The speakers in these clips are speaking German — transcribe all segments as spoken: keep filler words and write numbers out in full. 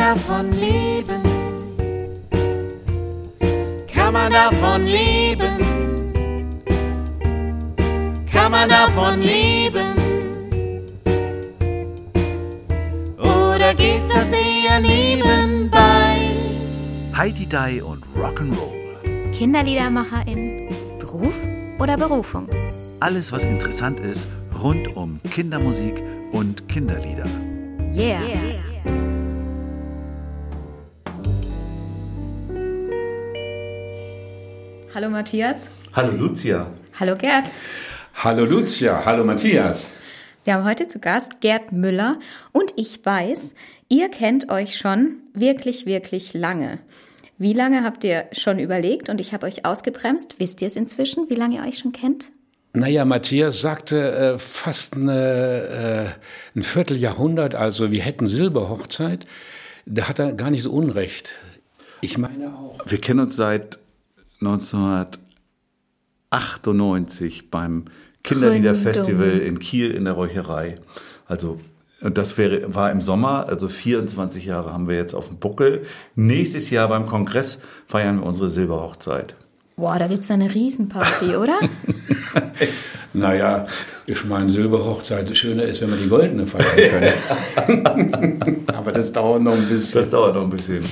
davon leben? Kann man davon leben? Kann man davon leben? Oder geht das eher nebenbei? Heidi Dai und Rock'n'Roll. Kinderliedermacherin, Beruf oder Berufung? Alles, was interessant ist, rund um Kindermusik und Kinderlieder. Yeah. yeah. Hallo Matthias. Hallo Lucia. Hallo Gerd. Hallo Lucia, hallo Matthias. Wir haben heute zu Gast Gerd Müller und ich weiß, ihr kennt euch schon wirklich, wirklich lange. Wie lange habt ihr schon überlegt und ich habe euch ausgebremst? Wisst ihr es inzwischen, wie lange ihr euch schon kennt? Naja, Matthias sagte äh, fast eine, äh, ein Vierteljahrhundert, also wir hätten Silberhochzeit. Da hat er gar nicht so unrecht. Ich meine auch. Wir kennen uns seit neunzehnhundertachtundneunzig beim Kinderliederfestival in Kiel in der Räucherei. Also das wäre, war im Sommer, also vierundzwanzig Jahre haben wir jetzt auf dem Buckel. Nächstes Jahr beim Kongress feiern wir unsere Silberhochzeit. Boah, da gibt's eine Riesenparty, oder? Naja, ich meine, Silberhochzeit, das Schöne ist, wenn wir die goldene feiern können. Aber das dauert noch ein bisschen. Das dauert noch ein bisschen.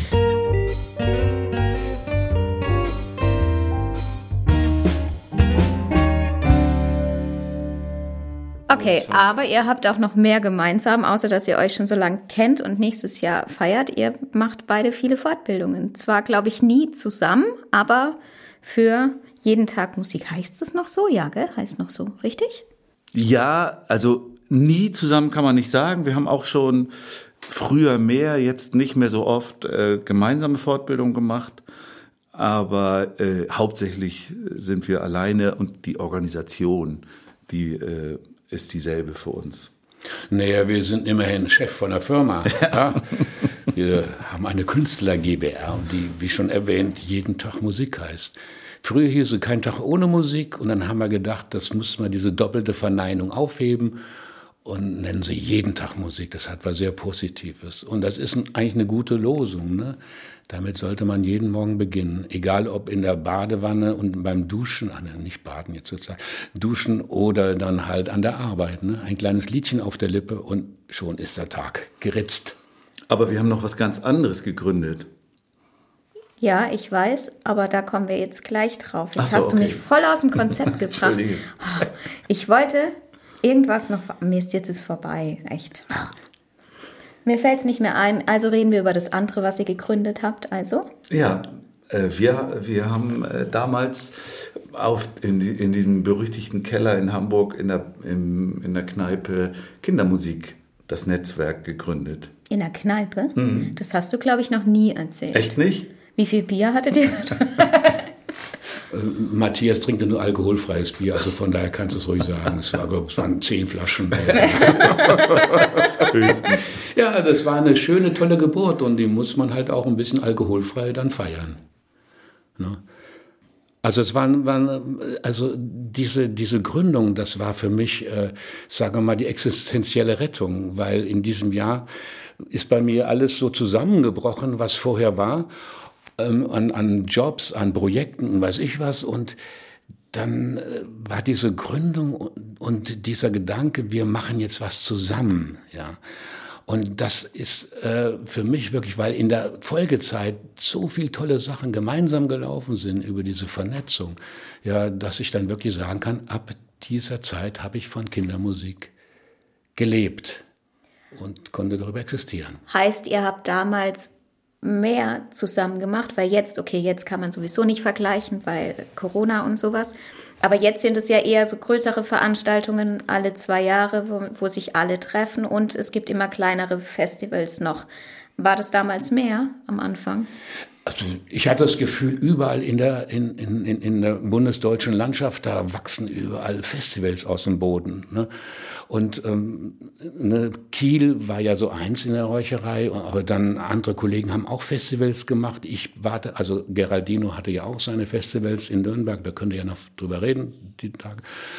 Okay, aber ihr habt auch noch mehr gemeinsam, außer dass ihr euch schon so lange kennt und nächstes Jahr feiert. Ihr macht beide viele Fortbildungen. Zwar, glaube ich, nie zusammen, aber für jeden Tag Musik. Heißt es noch so? Ja, gell? Heißt noch so, richtig? Ja, also nie zusammen kann man nicht sagen. Wir haben auch schon früher mehr, jetzt nicht mehr so oft äh, gemeinsame Fortbildungen gemacht. Aber äh, hauptsächlich sind wir alleine und die Organisation, die äh, ist dieselbe für uns. Naja, wir sind immerhin Chef von der Firma. Ja? Wir haben eine Künstler-G b R, die, wie schon erwähnt, jeden Tag Musik heißt. Früher hieß es kein Tag ohne Musik und dann haben wir gedacht, das muss man diese doppelte Verneinung aufheben und nennen sie jeden Tag Musik. Das hat was sehr Positives und das ist eigentlich eine gute Losung, ne? Damit sollte man jeden Morgen beginnen, egal ob in der Badewanne und beim Duschen, nicht baden jetzt sozusagen, duschen oder dann halt an der Arbeit. Ne? Ein kleines Liedchen auf der Lippe und schon ist der Tag geritzt. Aber wir haben noch was ganz anderes gegründet. Ja, ich weiß, aber da kommen wir jetzt gleich drauf. Jetzt Ach so, hast du okay. mich voll aus dem Konzept gebracht. Ich wollte irgendwas noch, Mist, jetzt ist vorbei, echt. Mir fällt es nicht mehr ein, also reden wir über das andere, was ihr gegründet habt, also? Ja, äh, wir, wir haben äh, damals auf, in, in diesem berüchtigten Keller in Hamburg in der, im, in der Kneipe Kindermusik, das Netzwerk gegründet. In der Kneipe? Mhm. Das hast du, glaube ich, noch nie erzählt. Echt nicht? Wie viel Bier hattet ihr? Matthias trinkt ja nur alkoholfreies Bier, also von daher kannst du es ruhig sagen. Es war, glaube ich, es waren zehn Flaschen. Höchstens. Ja, das war eine schöne, tolle Geburt und die muss man halt auch ein bisschen alkoholfrei dann feiern. Ne? Also es waren, waren also diese diese Gründung, das war für mich, äh, sagen wir mal, die existenzielle Rettung, weil in diesem Jahr ist bei mir alles so zusammengebrochen, was vorher war. Ähm, an, an Jobs, an Projekten und weiß ich was. Und dann äh, war diese Gründung und, und dieser Gedanke, wir machen jetzt was zusammen. Ja. Und das ist äh, für mich wirklich, weil in der Folgezeit so viele tolle Sachen gemeinsam gelaufen sind über diese Vernetzung, ja, dass ich dann wirklich sagen kann, ab dieser Zeit habe ich von Kindermusik gelebt und konnte darüber existieren. Heißt, ihr habt damals mehr zusammen gemacht, weil jetzt, okay, jetzt kann man sowieso nicht vergleichen, weil Corona und sowas, aber jetzt sind es ja eher so größere Veranstaltungen alle zwei Jahre, wo, wo sich alle treffen und es gibt immer kleinere Festivals noch. War das damals mehr am Anfang? Also ich hatte das Gefühl, überall in der, in, in, in der bundesdeutschen Landschaft, da wachsen überall Festivals aus dem Boden. Ne? Und ähm, ne, Kiel war ja so eins in der Räucherei, aber dann andere Kollegen haben auch Festivals gemacht. Ich warte, also Geraldino hatte ja auch seine Festivals in Nürnberg, da könnt ihr ja noch drüber reden, die Tage.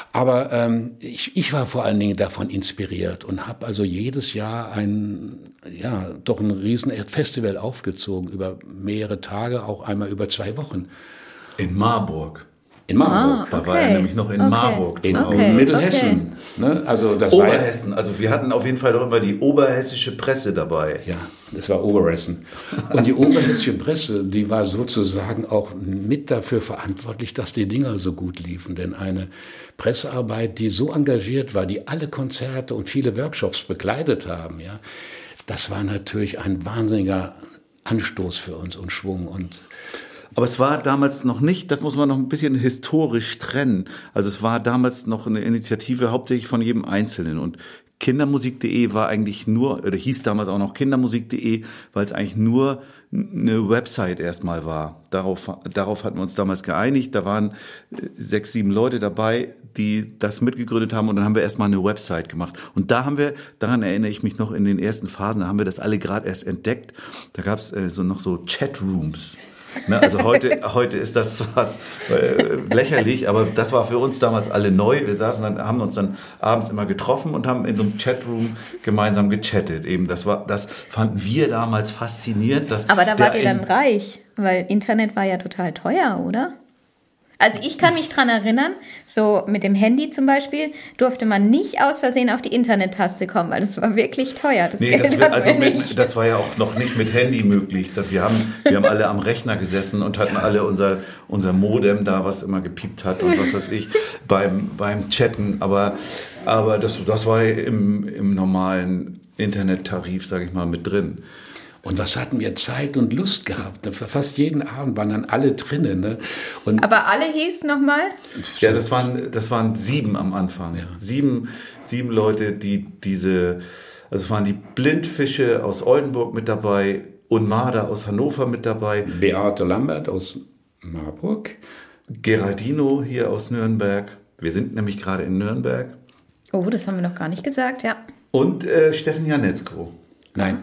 Aber ähm, ich, ich war vor allen Dingen davon inspiriert und habe also jedes Jahr ein, ja, doch ein riesen Festival aufgezogen, über mehrere Tage, auch einmal über zwei Wochen. In Marburg. In Marburg. Ah, Da okay. war er nämlich noch in Okay. Marburg. In Okay, Mittelhessen. Ne? Also das war ja, Oberhessen. Also wir hatten auf jeden Fall doch immer die oberhessische Presse dabei. ja, das war Oberhessen. Und die oberhessische Presse, die war sozusagen auch mit dafür verantwortlich, dass die Dinger so gut liefen. Denn eine Pressearbeit, die so engagiert war, die alle Konzerte und viele Workshops begleitet haben, ja, das war natürlich ein wahnsinniger Anstoß für uns und Schwung. Und Aber es war damals noch nicht, das muss man noch ein bisschen historisch trennen. Also es war damals noch eine Initiative hauptsächlich von jedem Einzelnen. Und Kindermusik punkt de war eigentlich nur, oder hieß damals auch noch Kindermusik punkt de, weil es eigentlich nur eine Website erstmal war. Darauf, darauf hatten wir uns damals geeinigt. Da waren sechs, sieben Leute dabei, die das mitgegründet haben. Und dann haben wir erstmal eine Website gemacht. Und da haben wir, daran erinnere ich mich noch in den ersten Phasen, da haben wir das alle gerade erst entdeckt. Da gab es äh, so noch so Chatrooms. Ne, also heute, heute ist das was äh, lächerlich, aber das war für uns damals alle neu. Wir saßen dann, haben uns dann abends immer getroffen und haben in so einem Chatroom gemeinsam gechattet. Eben, das war, das fanden wir damals faszinierend. Dass Aber da der wart ihr dann in- reich, weil Internet war ja total teuer, oder? Also ich kann mich dran erinnern, so mit dem Handy zum Beispiel, durfte man nicht aus Versehen auf die Internet-Taste kommen, weil das war wirklich teuer. Das Nee, Geld das, wär- hatten also wir mit, nicht. das war ja auch noch nicht mit Handy möglich. Das, wir, haben, wir haben alle am Rechner gesessen und hatten alle unser, unser Modem da, was immer gepiept hat und was weiß ich, beim, beim Chatten. Aber, aber das, das war im, im normalen Internettarif, sage ich mal, mit drin. Und was hatten wir Zeit und Lust gehabt? Fast jeden Abend waren dann alle drinnen. Ne? Und Aber alle hieß nochmal? Ja, das waren, das waren sieben am Anfang. Sieben, sieben Leute, die diese, also es waren die Blindfische aus Oldenburg mit dabei, Unmada aus Hannover mit dabei, Beate Lambert aus Marburg. Geraldino hier aus Nürnberg. Wir sind nämlich gerade in Nürnberg. Oh, das haben wir noch gar nicht gesagt, ja. Und äh, Steffen Janetzko. Nein,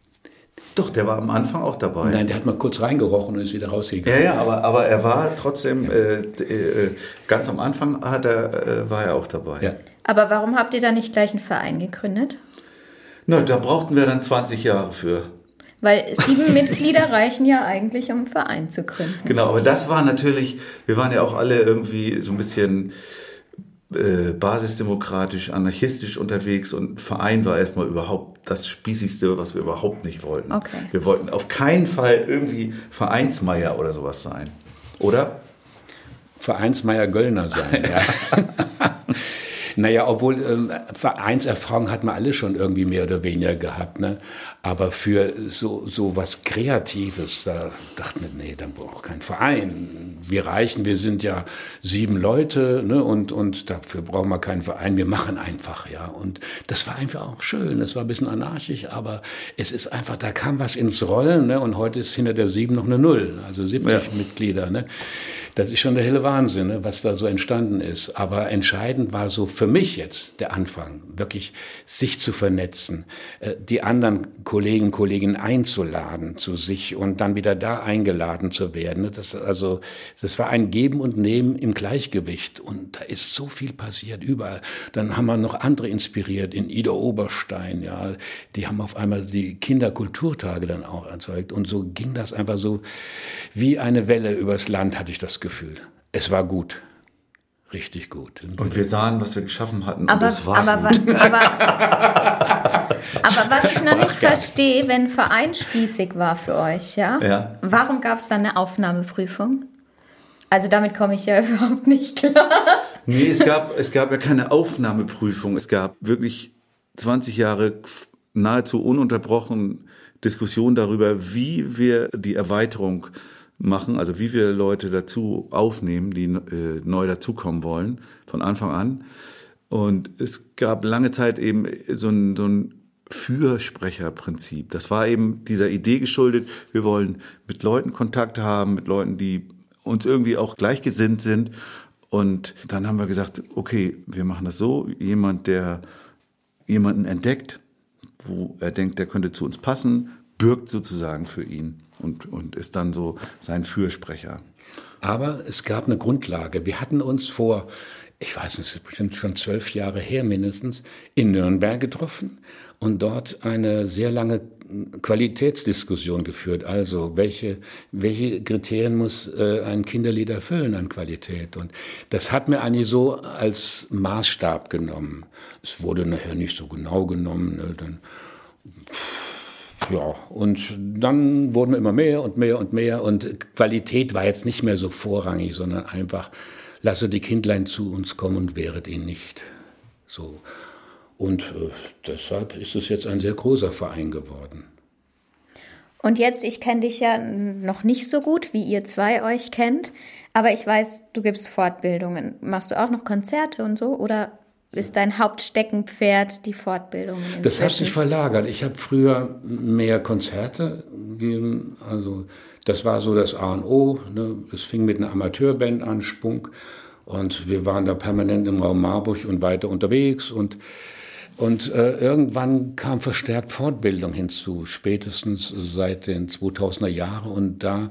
Doch, der war am Anfang auch dabei. nein, der hat mal kurz reingerochen und ist wieder rausgegangen. Ja, ja, aber, aber er war trotzdem, äh, äh, ganz am Anfang hat er, äh, war er auch dabei. Ja. Aber warum habt ihr da nicht gleich einen Verein gegründet? Na, da brauchten wir dann zwanzig Jahre für. Weil sieben Mitglieder reichen ja eigentlich, um einen Verein zu gründen. Genau, aber das war natürlich, wir waren ja auch alle irgendwie so ein bisschen äh, basisdemokratisch, anarchistisch unterwegs und Verein war erstmal überhaupt das Spießigste, was wir überhaupt nicht wollten. Okay. Wir wollten auf keinen Fall irgendwie Vereinsmeier oder sowas sein, oder? Vereinsmeier Göllner sein, ja. Naja, obwohl ähm, Vereinserfahrung hatten wir alle schon irgendwie mehr oder weniger gehabt, ne? Aber für so, so was Kreatives, da dachten wir, nee, dann braucht kein Verein. Wir reichen, wir sind ja sieben Leute, ne? Und, und dafür brauchen wir keinen Verein, wir machen einfach, ja. Und das war einfach auch schön, das war ein bisschen anarchisch, aber es ist einfach, da kam was ins Rollen, ne? Und heute ist hinter der sieben noch eine Null, also siebzig Ja. Mitglieder, ne? Das ist schon der helle Wahnsinn, ne, was da so entstanden ist. Aber entscheidend war so für mich jetzt der Anfang, wirklich sich zu vernetzen, äh, die anderen Kollegen, Kolleginnen einzuladen zu sich und dann wieder da eingeladen zu werden. Das, also, das war ein Geben und Nehmen im Gleichgewicht. Und da ist so viel passiert überall. Dann haben wir noch andere inspiriert, in Ida Oberstein, ja. Die haben auf einmal die Kinderkulturtage dann auch erzeugt. Und so ging das einfach so wie eine Welle übers Land, hatte ich das Gefühl. Es war gut. Richtig gut. Und wir sahen, was wir geschaffen hatten Aber, und es war aber, gut. wa- aber, aber was ich noch nicht verstehe, wenn Verein spießig war für euch, ja? Ja. Warum gab es dann eine Aufnahmeprüfung? Also damit komme ich ja überhaupt nicht klar. Nee, es gab, es gab ja keine Aufnahmeprüfung. Es gab wirklich zwanzig Jahre nahezu ununterbrochen Diskussion darüber, wie wir die Erweiterung machen, also wie wir Leute dazu aufnehmen, die äh, neu dazukommen wollen, von Anfang an. Und es gab lange Zeit eben so ein, so ein Fürsprecherprinzip. Das war eben dieser Idee geschuldet, wir wollen mit Leuten Kontakt haben, mit Leuten, die uns irgendwie auch gleichgesinnt sind. Und dann haben wir gesagt, okay, wir machen das so, jemand, der jemanden entdeckt, wo er denkt, der könnte zu uns passen, bürgt sozusagen für ihn und, und ist dann so sein Fürsprecher. Aber es gab eine Grundlage. Wir hatten uns vor ich weiß nicht, es ist bestimmt schon zwölf Jahre her mindestens, in Nürnberg getroffen und dort eine sehr lange Qualitätsdiskussion geführt. Also welche, welche Kriterien muss äh, ein Kinderlied erfüllen an Qualität? Und das hat mir eigentlich so als Maßstab genommen. Es wurde nachher nicht so genau genommen. Ne? Dann, ja, und dann wurden wir immer mehr und mehr und mehr. Und Qualität war jetzt nicht mehr so vorrangig, sondern einfach, lasse die Kindlein zu uns kommen und wehret ihn nicht. So. Und äh, deshalb ist es jetzt ein sehr großer Verein geworden. Und jetzt, ich kenne dich ja noch nicht so gut, wie ihr zwei euch kennt, aber ich weiß, du gibst Fortbildungen. Machst du auch noch Konzerte und so, oder ist dein Hauptsteckenpferd die Fortbildungen inzwischen? Das hat sich verlagert. Ich habe früher mehr Konzerte gegeben, also das war so das A und O. Ne? Es fing mit einer Amateurband an, Spunk, und wir waren da permanent im Raum Marburg und weiter unterwegs und Und äh, irgendwann kam verstärkt Fortbildung hinzu, spätestens seit den zweitausender Jahren. Und da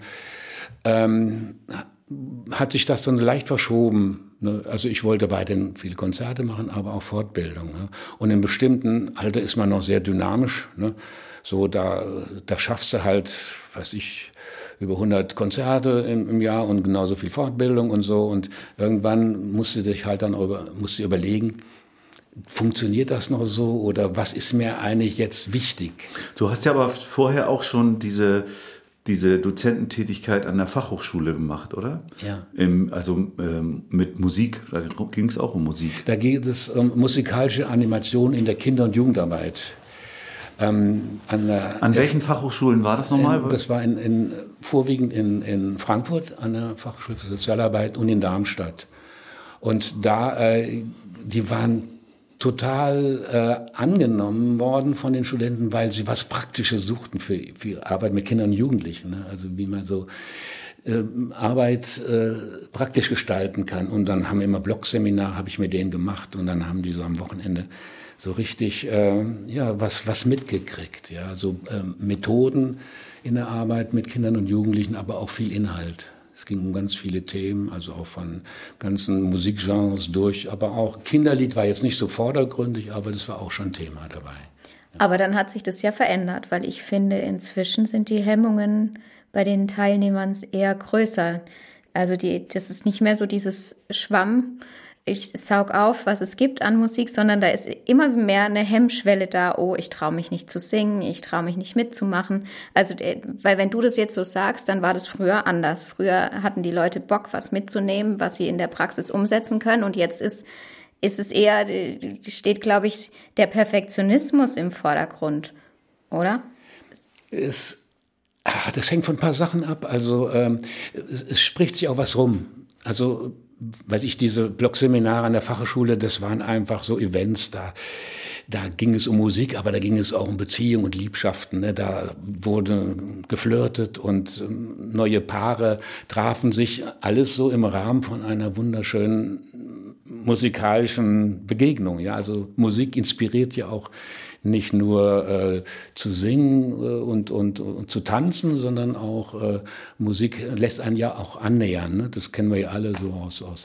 ähm, hat sich das dann leicht verschoben. Ne? Also ich wollte weiterhin viele Konzerte machen, aber auch Fortbildung. Ne? Und in bestimmten Alter ist man noch sehr dynamisch. Ne? So, da, da schaffst du halt, weiß ich, über hundert Konzerte im, im Jahr und genauso viel Fortbildung und so. Und irgendwann musst du dich halt dann über, musst du überlegen, funktioniert das noch so oder was ist mir eigentlich jetzt wichtig? Du hast ja aber vorher auch schon diese, diese Dozententätigkeit an der Fachhochschule gemacht, oder? Ja. Im, also ähm, mit Musik, da ging es auch um Musik. Da geht es um musikalische Animation in der Kinder- und Jugendarbeit. Ähm, an der, an welchen Fachhochschulen war das nochmal? In, das war in, in, vorwiegend in, in Frankfurt an der Fachhochschule für Sozialarbeit und in Darmstadt. Und da, äh, die waren total äh, angenommen worden von den Studenten, weil sie was Praktisches suchten für, für Arbeit mit Kindern und Jugendlichen. Ne? Also wie man so äh, Arbeit äh, praktisch gestalten kann. Und dann haben wir immer Blogseminar, habe ich mit denen gemacht. Und dann haben die so am Wochenende so richtig äh, ja was was mitgekriegt. Ja, so äh, Methoden in der Arbeit mit Kindern und Jugendlichen, aber auch viel Inhalt. Es ging um ganz viele Themen, also auch von ganzen Musikgenres durch, aber auch Kinderlied war jetzt nicht so vordergründig, aber das war auch schon Thema dabei. Ja. Aber dann hat sich das ja verändert, weil ich finde, inzwischen sind die Hemmungen bei den Teilnehmern eher größer. Also die, das ist nicht mehr so dieses Schwamm, ich saug auf, was es gibt an Musik, sondern da ist immer mehr eine Hemmschwelle da, oh, ich traue mich nicht zu singen, ich traue mich nicht mitzumachen. Also, weil wenn du das jetzt so sagst, dann war das früher anders. Früher hatten die Leute Bock, was mitzunehmen, was sie in der Praxis umsetzen können, und jetzt ist, ist es eher, steht, glaube ich, der Perfektionismus im Vordergrund, oder? Es, ach, das hängt von ein paar Sachen ab. Also ähm, es, es spricht sich auch was rum. Also weiß ich, diese Blogseminare an der Fachhochschule, das waren einfach so Events, da, da ging es um Musik, aber da ging es auch um Beziehung und Liebschaften. Ne? Da wurde geflirtet und neue Paare trafen sich, alles so im Rahmen von einer wunderschönen musikalischen Begegnung. Ja? Also Musik inspiriert ja auch nicht nur äh, zu singen äh, und, und, und zu tanzen, sondern auch äh, Musik lässt einen ja auch annähern. Ne? Das kennen wir ja alle so aus, aus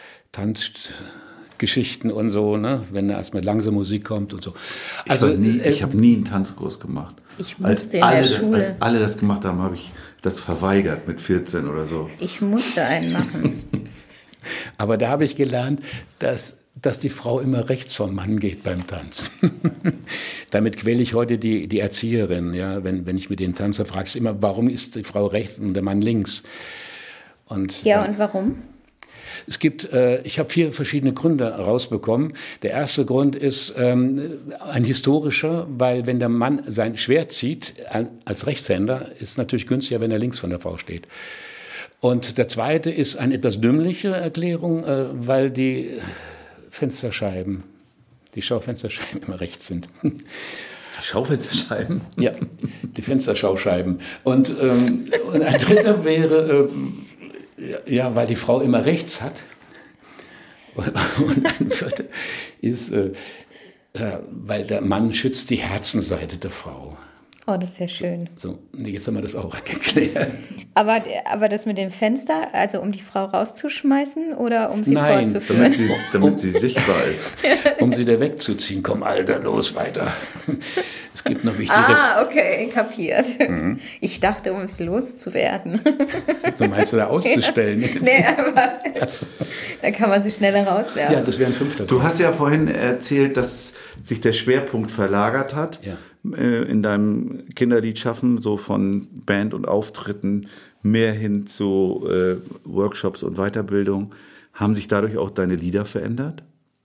Tanzgeschichten und so, ne? Wenn erst mit langsamer Musik kommt und so. Also nie, äh, ich habe nie einen Tanzkurs gemacht. Ich musste in der das, Schule. Als alle das gemacht haben, habe ich das verweigert mit vierzehn oder so. Ich musste einen machen. Aber da habe ich gelernt, dass dass die Frau immer rechts vom Mann geht beim Tanzen. Damit quäle ich heute die, die Erzieherin. Ja? Wenn, wenn ich mit den Tanzer frage, immer, warum ist die Frau rechts und der Mann links? Und ja, dann, und warum? Es gibt, äh, ich habe vier verschiedene Gründe rausbekommen. Der erste Grund ist ähm, ein historischer, weil wenn der Mann sein Schwert zieht, als Rechtshänder, ist es natürlich günstiger, wenn er links von der Frau steht. Und der zweite ist eine etwas dümmliche Erklärung, äh, weil die Fensterscheiben, die Schaufensterscheiben immer rechts sind. Die Schaufensterscheiben? Ja, die Fensterschauscheiben. Und, ähm, und ein dritter wäre, ähm, ja, weil die Frau immer rechts hat. Und ein vierter ist, äh, weil der Mann schützt die Herzenseite der Frau. Oh, das ist ja schön. So, jetzt haben wir das auch geklärt. Aber, aber das mit dem Fenster, also um die Frau rauszuschmeißen oder um sie Nein, vorzuführen? Damit sie, damit sie sichtbar ist. Um sie da wegzuziehen. Komm, Alter, los, weiter. Es gibt noch Wichtigeres. Ah, okay, kapiert. Mhm. Ich dachte, um es loszuwerden. Du meinst, da auszustellen? Nee, aber Also. da kann man sie schneller rauswerfen. Ja, das wäre ein fünfter. Du hast ja vorhin erzählt, dass sich der Schwerpunkt verlagert hat. Ja. In deinem Kinderlied schaffen, so von Band und Auftritten mehr hin zu äh, Workshops und Weiterbildung. Haben sich dadurch auch deine Lieder verändert?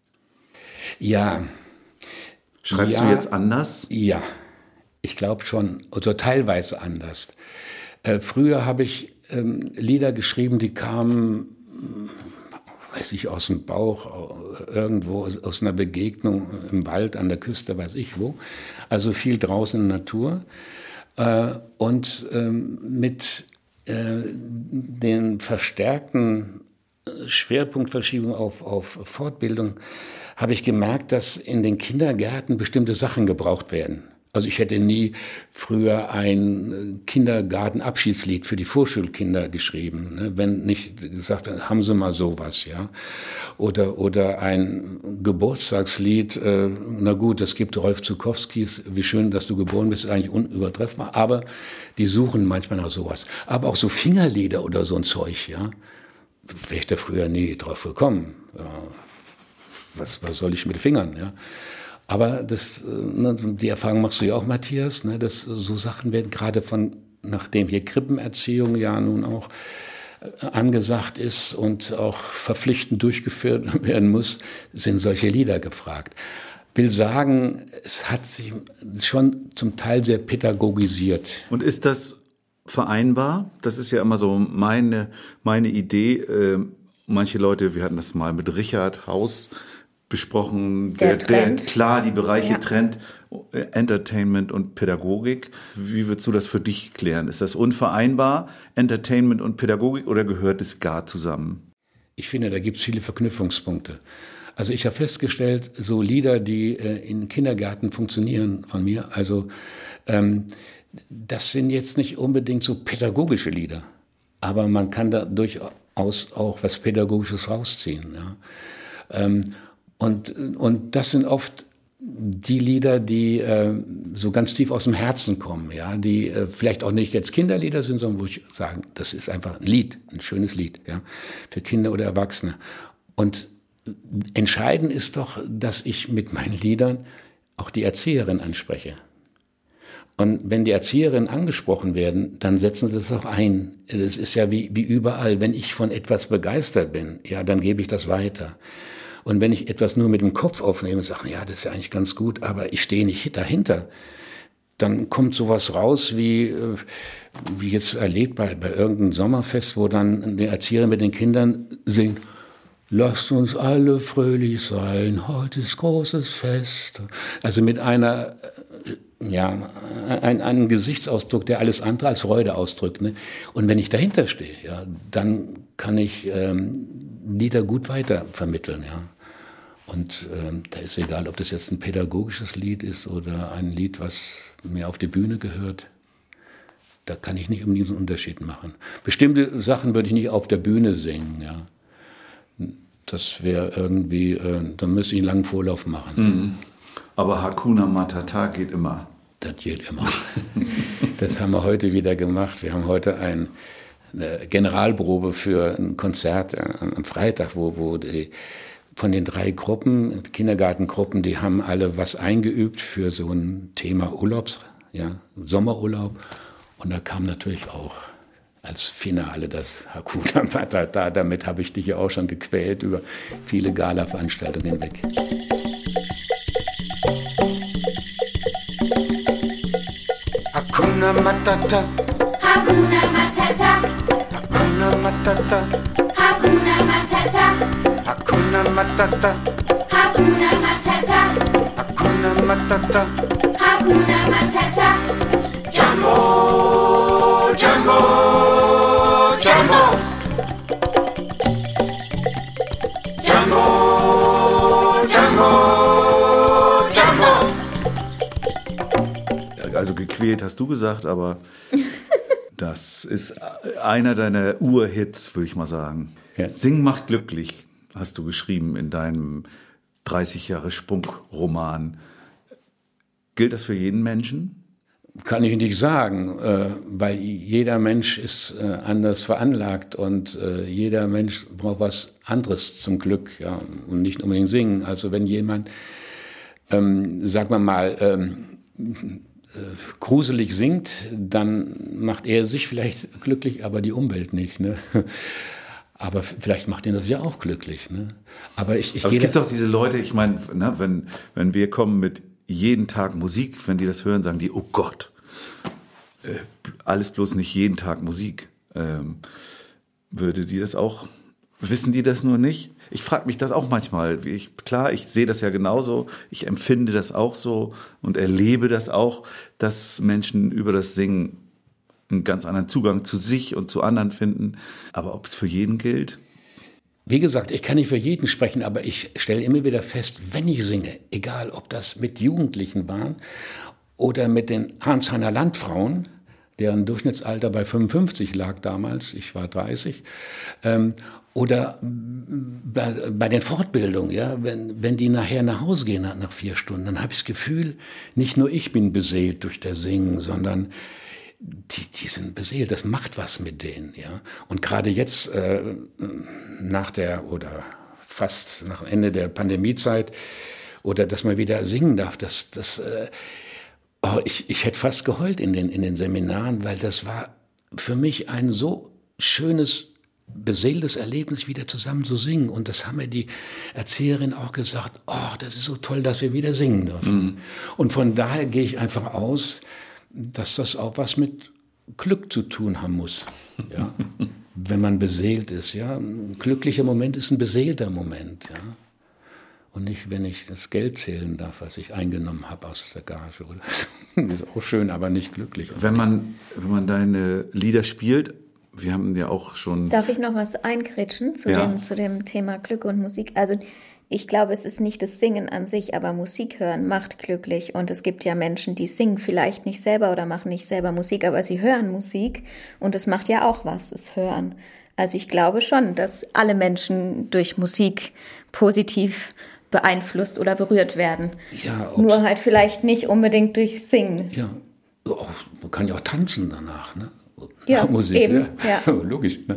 Ja. Schreibst ja, du jetzt anders? Ja, ich glaube schon. Also teilweise anders. Äh, früher habe ich ähm, Lieder geschrieben, die kamen, weiß ich, aus dem Bauch, irgendwo aus, aus einer Begegnung im Wald, an der Küste, weiß ich wo. Also viel draußen in der Natur. Äh, und ähm, mit äh, den verstärkten Schwerpunktverschiebungen auf, auf Fortbildung habe ich gemerkt, dass in den Kindergärten bestimmte Sachen gebraucht werden. Also ich hätte nie früher ein Kindergartenabschiedslied für die Vorschulkinder geschrieben, ne? Wenn nicht gesagt, haben Sie mal sowas, ja. Oder, oder ein Geburtstagslied, äh, na gut, das gibt Rolf Zukowskis, wie schön, dass du geboren bist, ist eigentlich unübertreffbar, aber die suchen manchmal nach sowas. Aber auch so Fingerlieder oder so ein Zeug, ja. Wäre ich da früher nie drauf gekommen. Ja. Was, was soll ich mit Fingern, ja. Aber das, ne, die Erfahrung machst du ja auch, Matthias, ne, dass so Sachen werden, gerade von, nachdem hier Krippenerziehung ja nun auch angesagt ist und auch verpflichtend durchgeführt werden muss, sind solche Lieder gefragt. Ich will sagen, es hat sich schon zum Teil sehr pädagogisiert. Und ist das vereinbar? Das ist ja immer so meine, meine Idee. Äh, manche Leute, wir hatten das mal mit Richard Haus besprochen, der, der, der klar die Bereiche ja. trennt, Entertainment und Pädagogik. Wie würdest du das für dich klären? Ist das unvereinbar, Entertainment und Pädagogik, oder gehört es gar zusammen? Ich finde, da gibt es viele Verknüpfungspunkte. Also ich habe festgestellt, so Lieder, die äh, in Kindergärten funktionieren von mir, also ähm, das sind jetzt nicht unbedingt so pädagogische Lieder, aber man kann da durchaus auch was Pädagogisches rausziehen. Ja. Ähm, Und, und das sind oft die Lieder, die äh, so ganz tief aus dem Herzen kommen, ja, die äh, vielleicht auch nicht jetzt Kinderlieder sind, sondern wo ich sage, das ist einfach ein Lied, ein schönes Lied, ja, für Kinder oder Erwachsene. Und entscheidend ist doch, dass ich mit meinen Liedern auch die Erzieherin anspreche. Und wenn die Erzieherinnen angesprochen werden, dann setzen sie das auch ein. Das ist ja wie, wie überall, wenn ich von etwas begeistert bin, ja, dann gebe ich das weiter. Und wenn ich etwas nur mit dem Kopf aufnehme und sage, ja, das ist ja eigentlich ganz gut, aber ich stehe nicht dahinter, dann kommt sowas raus, wie, wie jetzt erlebt bei, bei irgendeinem Sommerfest, wo dann die Erzieherin mit den Kindern singt, lasst uns alle fröhlich sein, heute ist großes Fest. Also mit einer, ja, ein, einem Gesichtsausdruck, der alles andere als Freude ausdrückt. Ne? Und wenn ich dahinter stehe, ja, dann kann ich ähm, Lieder gut weiter vermitteln, ja. Und ähm, da ist egal, ob das jetzt ein pädagogisches Lied ist oder ein Lied, was mir auf die Bühne gehört. Da kann ich nicht unbedingt einen Unterschied machen. Bestimmte Sachen würde ich nicht auf der Bühne singen, ja. Das wäre irgendwie, äh, da müsste ich einen langen Vorlauf machen. Mhm. Aber Hakuna Matata geht immer. Das geht immer. Das haben wir heute wieder gemacht. Wir haben heute ein eine Generalprobe für ein Konzert am Freitag, wo, wo die, von den drei Gruppen, Kindergartengruppen, die haben alle was eingeübt für so ein Thema Urlaubs, ja, Sommerurlaub. Und da kam natürlich auch als Finale das Hakuna Matata. Damit habe ich dich ja auch schon gequält über viele Gala-Veranstaltungen hinweg. Hakuna Matata. Hakuna Matata. Hakuna Matata. Hakuna Matata. Hakuna Matata. Hakuna Matata. Hakuna Matata. Hakuna Matata. Jumbo, Jumbo, Jumbo. Jumbo, Jumbo, Jumbo. Also gequält, hast du gesagt, aber das ist einer deiner Urhits, würde ich mal sagen. Ja. Singen macht glücklich, hast du geschrieben in deinem dreißig Jahre Spunk-Roman. Gilt das für jeden Menschen? Kann ich nicht sagen, äh, weil jeder Mensch ist äh, anders veranlagt und äh, jeder Mensch braucht was anderes zum Glück, ja, und nicht unbedingt singen. Also wenn jemand, ähm, sagen wir mal, ähm, äh, gruselig singt, dann macht er sich vielleicht glücklich, aber die Umwelt nicht, ne? Aber vielleicht macht ihn das ja auch glücklich, ne? Aber ich, ich aber es gibt da, doch diese Leute, ich meine, ne, wenn, wenn wir kommen mit jeden Tag Musik, wenn die das hören, sagen die, oh Gott, äh, alles bloß nicht jeden Tag Musik. Ähm, würde die das auch, wissen die das nur nicht? Ich frage mich das auch manchmal. Ich, klar, ich sehe das ja genauso, ich empfinde das auch so und erlebe das auch, dass Menschen über das Singen einen ganz anderen Zugang zu sich und zu anderen finden. Aber ob es für jeden gilt? Wie gesagt, ich kann nicht für jeden sprechen, aber ich stelle immer wieder fest, wenn ich singe, egal ob das mit Jugendlichen waren oder mit den Arnshainer Landfrauen, deren Durchschnittsalter bei fünfundfünfzig lag damals, ich war dreißig, ähm, oder bei, bei den Fortbildungen, ja, wenn, wenn die nachher nach Hause gehen nach, nach vier Stunden, dann habe ich das Gefühl, nicht nur ich bin beseelt durch das Singen, sondern Die, die sind beseelt, das macht was mit denen, ja. Und gerade jetzt, äh, nach der, oder fast nach Ende der Pandemiezeit, oder dass man wieder singen darf, das, das, äh, oh, ich, ich hätte fast geheult in den, in den Seminaren, weil das war für mich ein so schönes, beseeltes Erlebnis, wieder zusammen zu singen. Und das haben mir die Erzieherin auch gesagt, oh, das ist so toll, dass wir wieder singen dürfen. Mhm. Und von daher gehe ich einfach aus, dass das auch was mit Glück zu tun haben muss, ja, wenn man beseelt ist, ja. Ein glücklicher Moment ist ein beseelter Moment, ja. Und nicht, wenn ich das Geld zählen darf, was ich eingenommen habe aus der Gage oder so. Das ist auch schön, aber nicht glücklich. Wenn man, wenn man deine Lieder spielt, wir haben ja auch schon... Darf ich noch was einkritschen zu, Ja. dem, zu dem Thema Glück und Musik? Also ich glaube, es ist nicht das Singen an sich, aber Musik hören macht glücklich. Und es gibt ja Menschen, die singen vielleicht nicht selber oder machen nicht selber Musik, aber sie hören Musik und es macht ja auch was, das Hören. Also ich glaube schon, dass alle Menschen durch Musik positiv beeinflusst oder berührt werden. Ja, ob's- Nur halt vielleicht nicht unbedingt durch Singen. Ja, oh, man kann ja auch tanzen danach, ne? Ja, Musik, eben, ja. ja. Logisch, ne?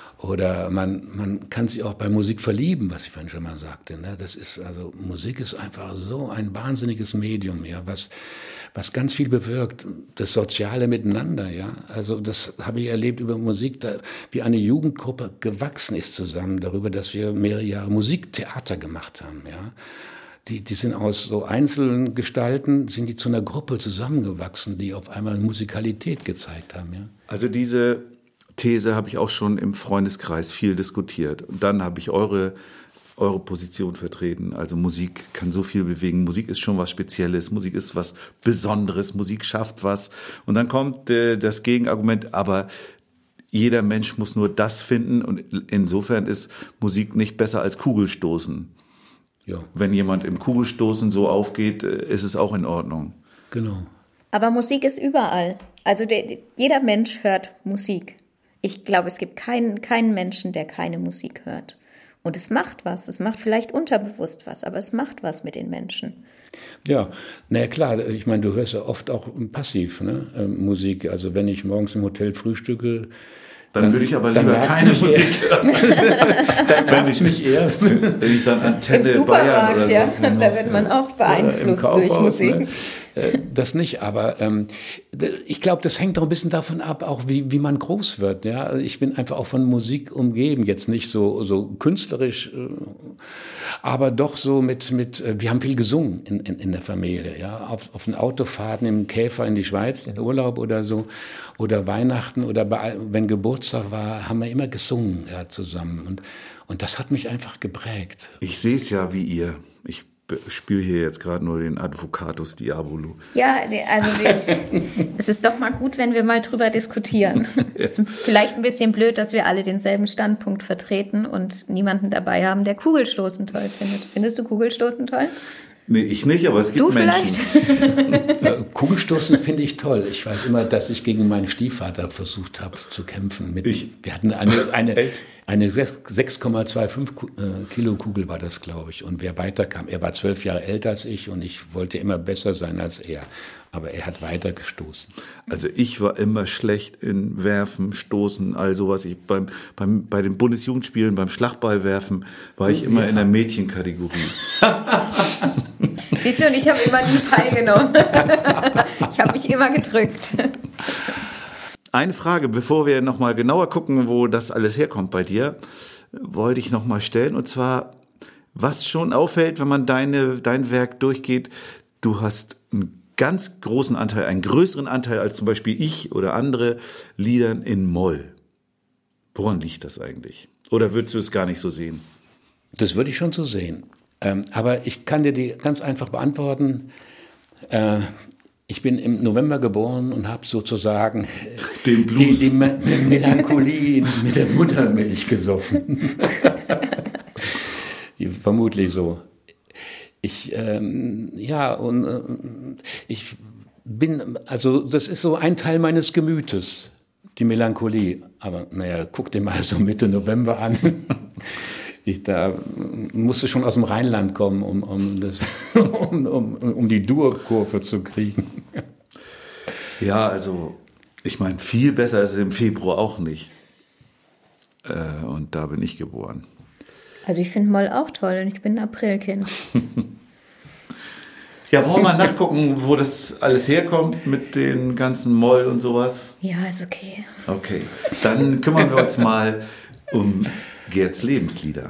Oder man, man kann sich auch bei Musik verlieben, was ich vorhin schon mal sagte. Ne? Das ist, also Musik ist einfach so ein wahnsinniges Medium, ja, was, was ganz viel bewirkt. Das soziale Miteinander, ja. Also das habe ich erlebt über Musik, da, wie eine Jugendgruppe gewachsen ist zusammen, darüber, dass wir mehrere Jahre Musiktheater gemacht haben, ja. Die, die sind aus so einzelnen Gestalten, sind die zu einer Gruppe zusammengewachsen, die auf einmal Musikalität gezeigt haben, ja. Also diese These habe ich auch schon im Freundeskreis viel diskutiert. Und dann habe ich eure, eure Position vertreten. Also Musik kann so viel bewegen. Musik ist schon was Spezielles. Musik ist was Besonderes. Musik schafft was. Und dann kommt äh, das Gegenargument, aber jeder Mensch muss nur das finden. Und insofern ist Musik nicht besser als Kugelstoßen. Ja, Wenn jemand im Kugelstoßen so aufgeht, äh, ist es auch in Ordnung. genau. Aber Musik ist überall. Also der, jeder Mensch hört Musik. Ich glaube, es gibt keinen, keinen Menschen, der keine Musik hört. Und es macht was. Es macht vielleicht unterbewusst was, aber es macht was mit den Menschen. Ja, na ja, klar, ich meine, du hörst ja oft auch passiv, ne, äh, Musik. Also wenn ich morgens im Hotel frühstücke, Dann, Dann- würde ich aber dann lieber nervt's keine mich Musik hören. dann nervt es mich eher. Wenn ich dann Im Antenne Bayern Supermarkt, oder ja, was da muss, wird man ja. auch beeinflusst Im durch Kaufhaus, Musik. ne? Äh, Das nicht, aber ähm, d- ich glaube, das hängt auch ein bisschen davon ab, auch wie, wie man groß wird. Ja? Also ich bin einfach auch von Musik umgeben, jetzt nicht so, so künstlerisch, äh, aber doch so mit, mit äh, wir haben viel gesungen in, in, in der Familie. Ja? Auf, auf den Autofahrten im Käfer in die Schweiz, in Urlaub oder so, oder Weihnachten oder bei, wenn Geburtstag war, haben wir immer gesungen, ja, zusammen. Und, und das hat mich einfach geprägt. Ich sehe es ja wie ihr. Ich be- spüre hier jetzt gerade nur den Advocatus Diabolo. Ja, also es, es ist doch mal gut, wenn wir mal drüber diskutieren. Es ist vielleicht ein bisschen blöd, dass wir alle denselben Standpunkt vertreten und niemanden dabei haben, der Kugelstoßen toll findet. Findest du Kugelstoßen toll? Nee, ich nicht, aber es gibt Du Menschen. vielleicht? Äh, Kugelstoßen finde ich toll. Ich weiß immer, dass ich gegen meinen Stiefvater versucht habe zu kämpfen. Mit, Ich? Wir hatten eine, eine, Echt? eine sechs Komma fünfundzwanzig Ku- äh, Kilo Kugel war das, glaube ich. Und wer weiterkam, er war zwölf Jahre älter als ich und ich wollte immer besser sein als er. Aber er hat weiter gestoßen. Also ich war immer schlecht in Werfen, Stoßen, all sowas. Ich beim, beim, bei den Bundesjugendspielen, beim Schlagballwerfen war ich immer in der Mädchenkategorie. Siehst du, und ich habe immer nie teilgenommen. Ich habe mich immer gedrückt. Eine Frage, bevor wir nochmal genauer gucken, wo das alles herkommt bei dir, wollte ich nochmal stellen. Und zwar, was schon auffällt, wenn man deine, dein Werk durchgeht, du hast einen ganz großen Anteil, einen größeren Anteil als zum Beispiel ich oder andere Liedern in Moll. Woran liegt das eigentlich? Oder würdest du es gar nicht so sehen? Das würde ich schon so sehen. Ähm, aber ich kann dir die ganz einfach beantworten. Äh, ich bin im November geboren und habe sozusagen Den Blues. Die, die Me- Melancholie mit der Muttermilch gesoffen. Vermutlich so. Ich, ähm, ja, und äh, ich bin, also das ist so ein Teil meines Gemütes, die Melancholie. Aber naja, guck dir mal so Mitte November an. Ich da musste schon aus dem Rheinland kommen, um, um, das, um, um, um die Dur-Kurve zu kriegen. Ja, also ich meine, viel besser ist es im Februar auch nicht. Äh, und da bin ich geboren. Also ich finde Moll auch toll und ich bin ein Aprilkind. Ja, wollen wir mal nachgucken, wo das alles herkommt mit den ganzen Moll und sowas? Ja, ist okay. Okay, dann kümmern wir uns mal um Gerds Lebenslieder.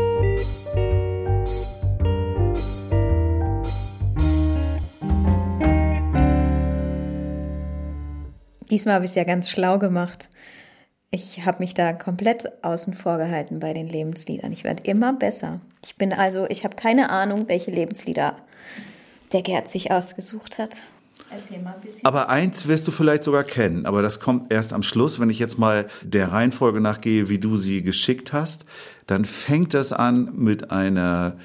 Diesmal habe ich es ja ganz schlau gemacht. Ich habe mich da komplett außen vor gehalten bei den Lebensliedern. Ich werde immer besser. Ich bin also, ich habe keine Ahnung, welche Lebenslieder der Gerd sich ausgesucht hat. Erzähl mal ein bisschen. Aber eins wirst du vielleicht sogar kennen, aber das kommt erst am Schluss. Wenn ich jetzt mal der Reihenfolge nachgehe, wie du sie geschickt hast, dann fängt das an mit einer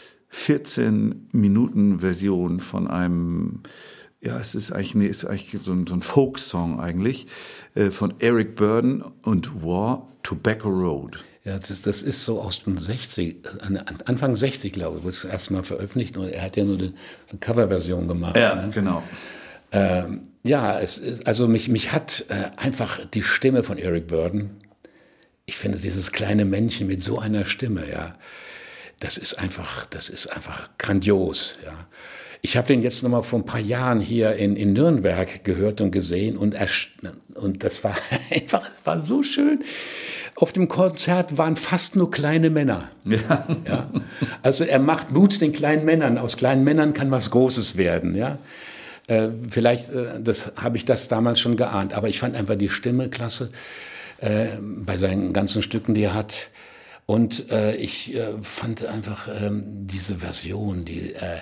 vierzehn Minuten Version von einem, ja, es ist eigentlich, nee, ist eigentlich so ein, so ein Folk-Song eigentlich, äh, von Eric Burdon und War, Tobacco Road. Ja, das, das ist so aus den sechzig, Anfang sechzig, glaube ich, wurde es erst mal veröffentlicht. Und er hat ja nur eine, eine Coverversion gemacht. Ja, ne? genau. Ähm, ja, es ist, also mich, mich hat äh, einfach die Stimme von Eric Burdon, ich finde dieses kleine Männchen mit so einer Stimme, ja, das ist einfach, das ist einfach grandios, ja. Ich habe den jetzt noch mal vor ein paar Jahren hier in, in Nürnberg gehört und gesehen und, erst, und das war einfach, es war so schön. Auf dem Konzert waren fast nur kleine Männer. Ja. Ja. Also er macht Mut den kleinen Männern. Aus kleinen Männern kann was Großes werden. Ja. Äh, vielleicht äh, das, habe ich das damals schon geahnt. Aber ich fand einfach die Stimme klasse äh, bei seinen ganzen Stücken, die er hat. Und äh, ich äh, fand einfach äh, diese Version, die äh,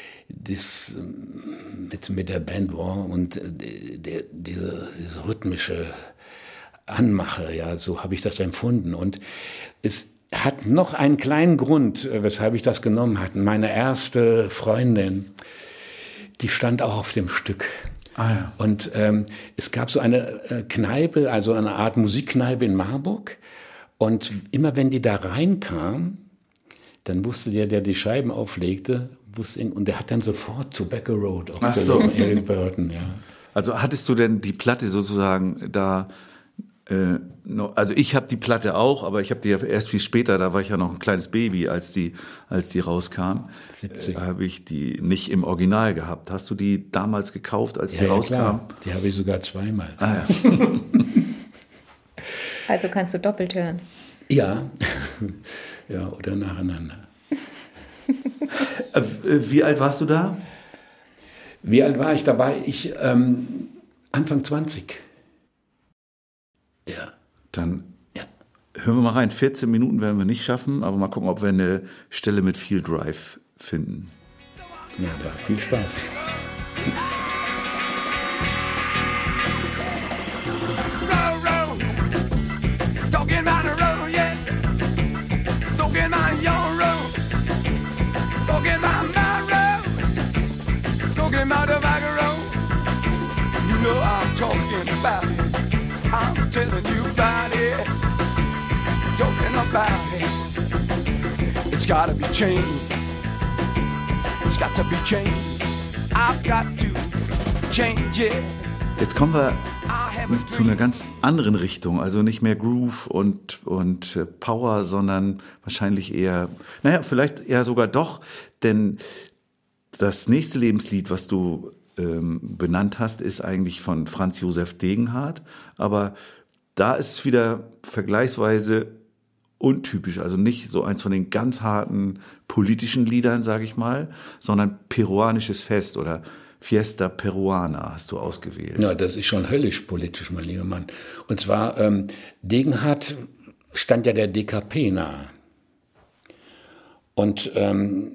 das, mit, mit der Band War und äh, die, diese, diese rhythmische Anmache, ja, so habe ich das empfunden. Und es hat noch einen kleinen Grund, weshalb ich das genommen hatte. Meine erste Freundin, die stand auch auf dem Stück. Ah, ja. Und ähm, es gab so eine äh, Kneipe, also eine Art Musikkneipe in Marburg. Und immer wenn die da reinkam, dann wusste der, der die Scheiben auflegte, wusste ihn, und der hat dann sofort Tobacco Road Ach so. von Eric Burdon, ja. Also hattest du denn die Platte sozusagen da, äh, no, also ich habe die Platte auch, aber ich habe die ja erst viel später, da war ich ja noch ein kleines Baby, als die, als die rauskam, siebzig. äh, habe ich die nicht im Original gehabt. Hast du die damals gekauft, als Ja, die ja, rauskam? klar. Die habe ich sogar zweimal. Ah, ja. Also kannst du doppelt hören. Ja, ja, oder nacheinander. Äh, Wie alt warst du da? Wie alt war ich dabei? Ich, ähm, Anfang zwanzig. Ja. Dann Ja. hören wir mal rein. vierzehn Minuten werden wir nicht schaffen, aber mal gucken, ob wir eine Stelle mit viel Drive finden. Na, da, viel Spaß. Row, row. Talking about a row, yeah. Talking about your row. Talking about my row. about it. It's gotta be changed. It's got to be changed. I've got to change it. Jetzt kommen wir zu einer ganz anderen Richtung, also nicht mehr Groove und, und Power, sondern wahrscheinlich eher, naja, vielleicht eher sogar doch, denn das nächste Lebenslied, was du ähm, benannt hast, ist eigentlich von Franz Josef Degenhardt, aber da ist es wieder vergleichsweise untypisch, also nicht so eins von den ganz harten politischen Liedern, sage ich mal, sondern peruanisches Fest oder Fiesta Peruana hast du ausgewählt. Ja, das ist schon höllisch politisch, mein lieber Mann. Und zwar, ähm, Degenhardt stand ja der D K P nahe. Und ähm,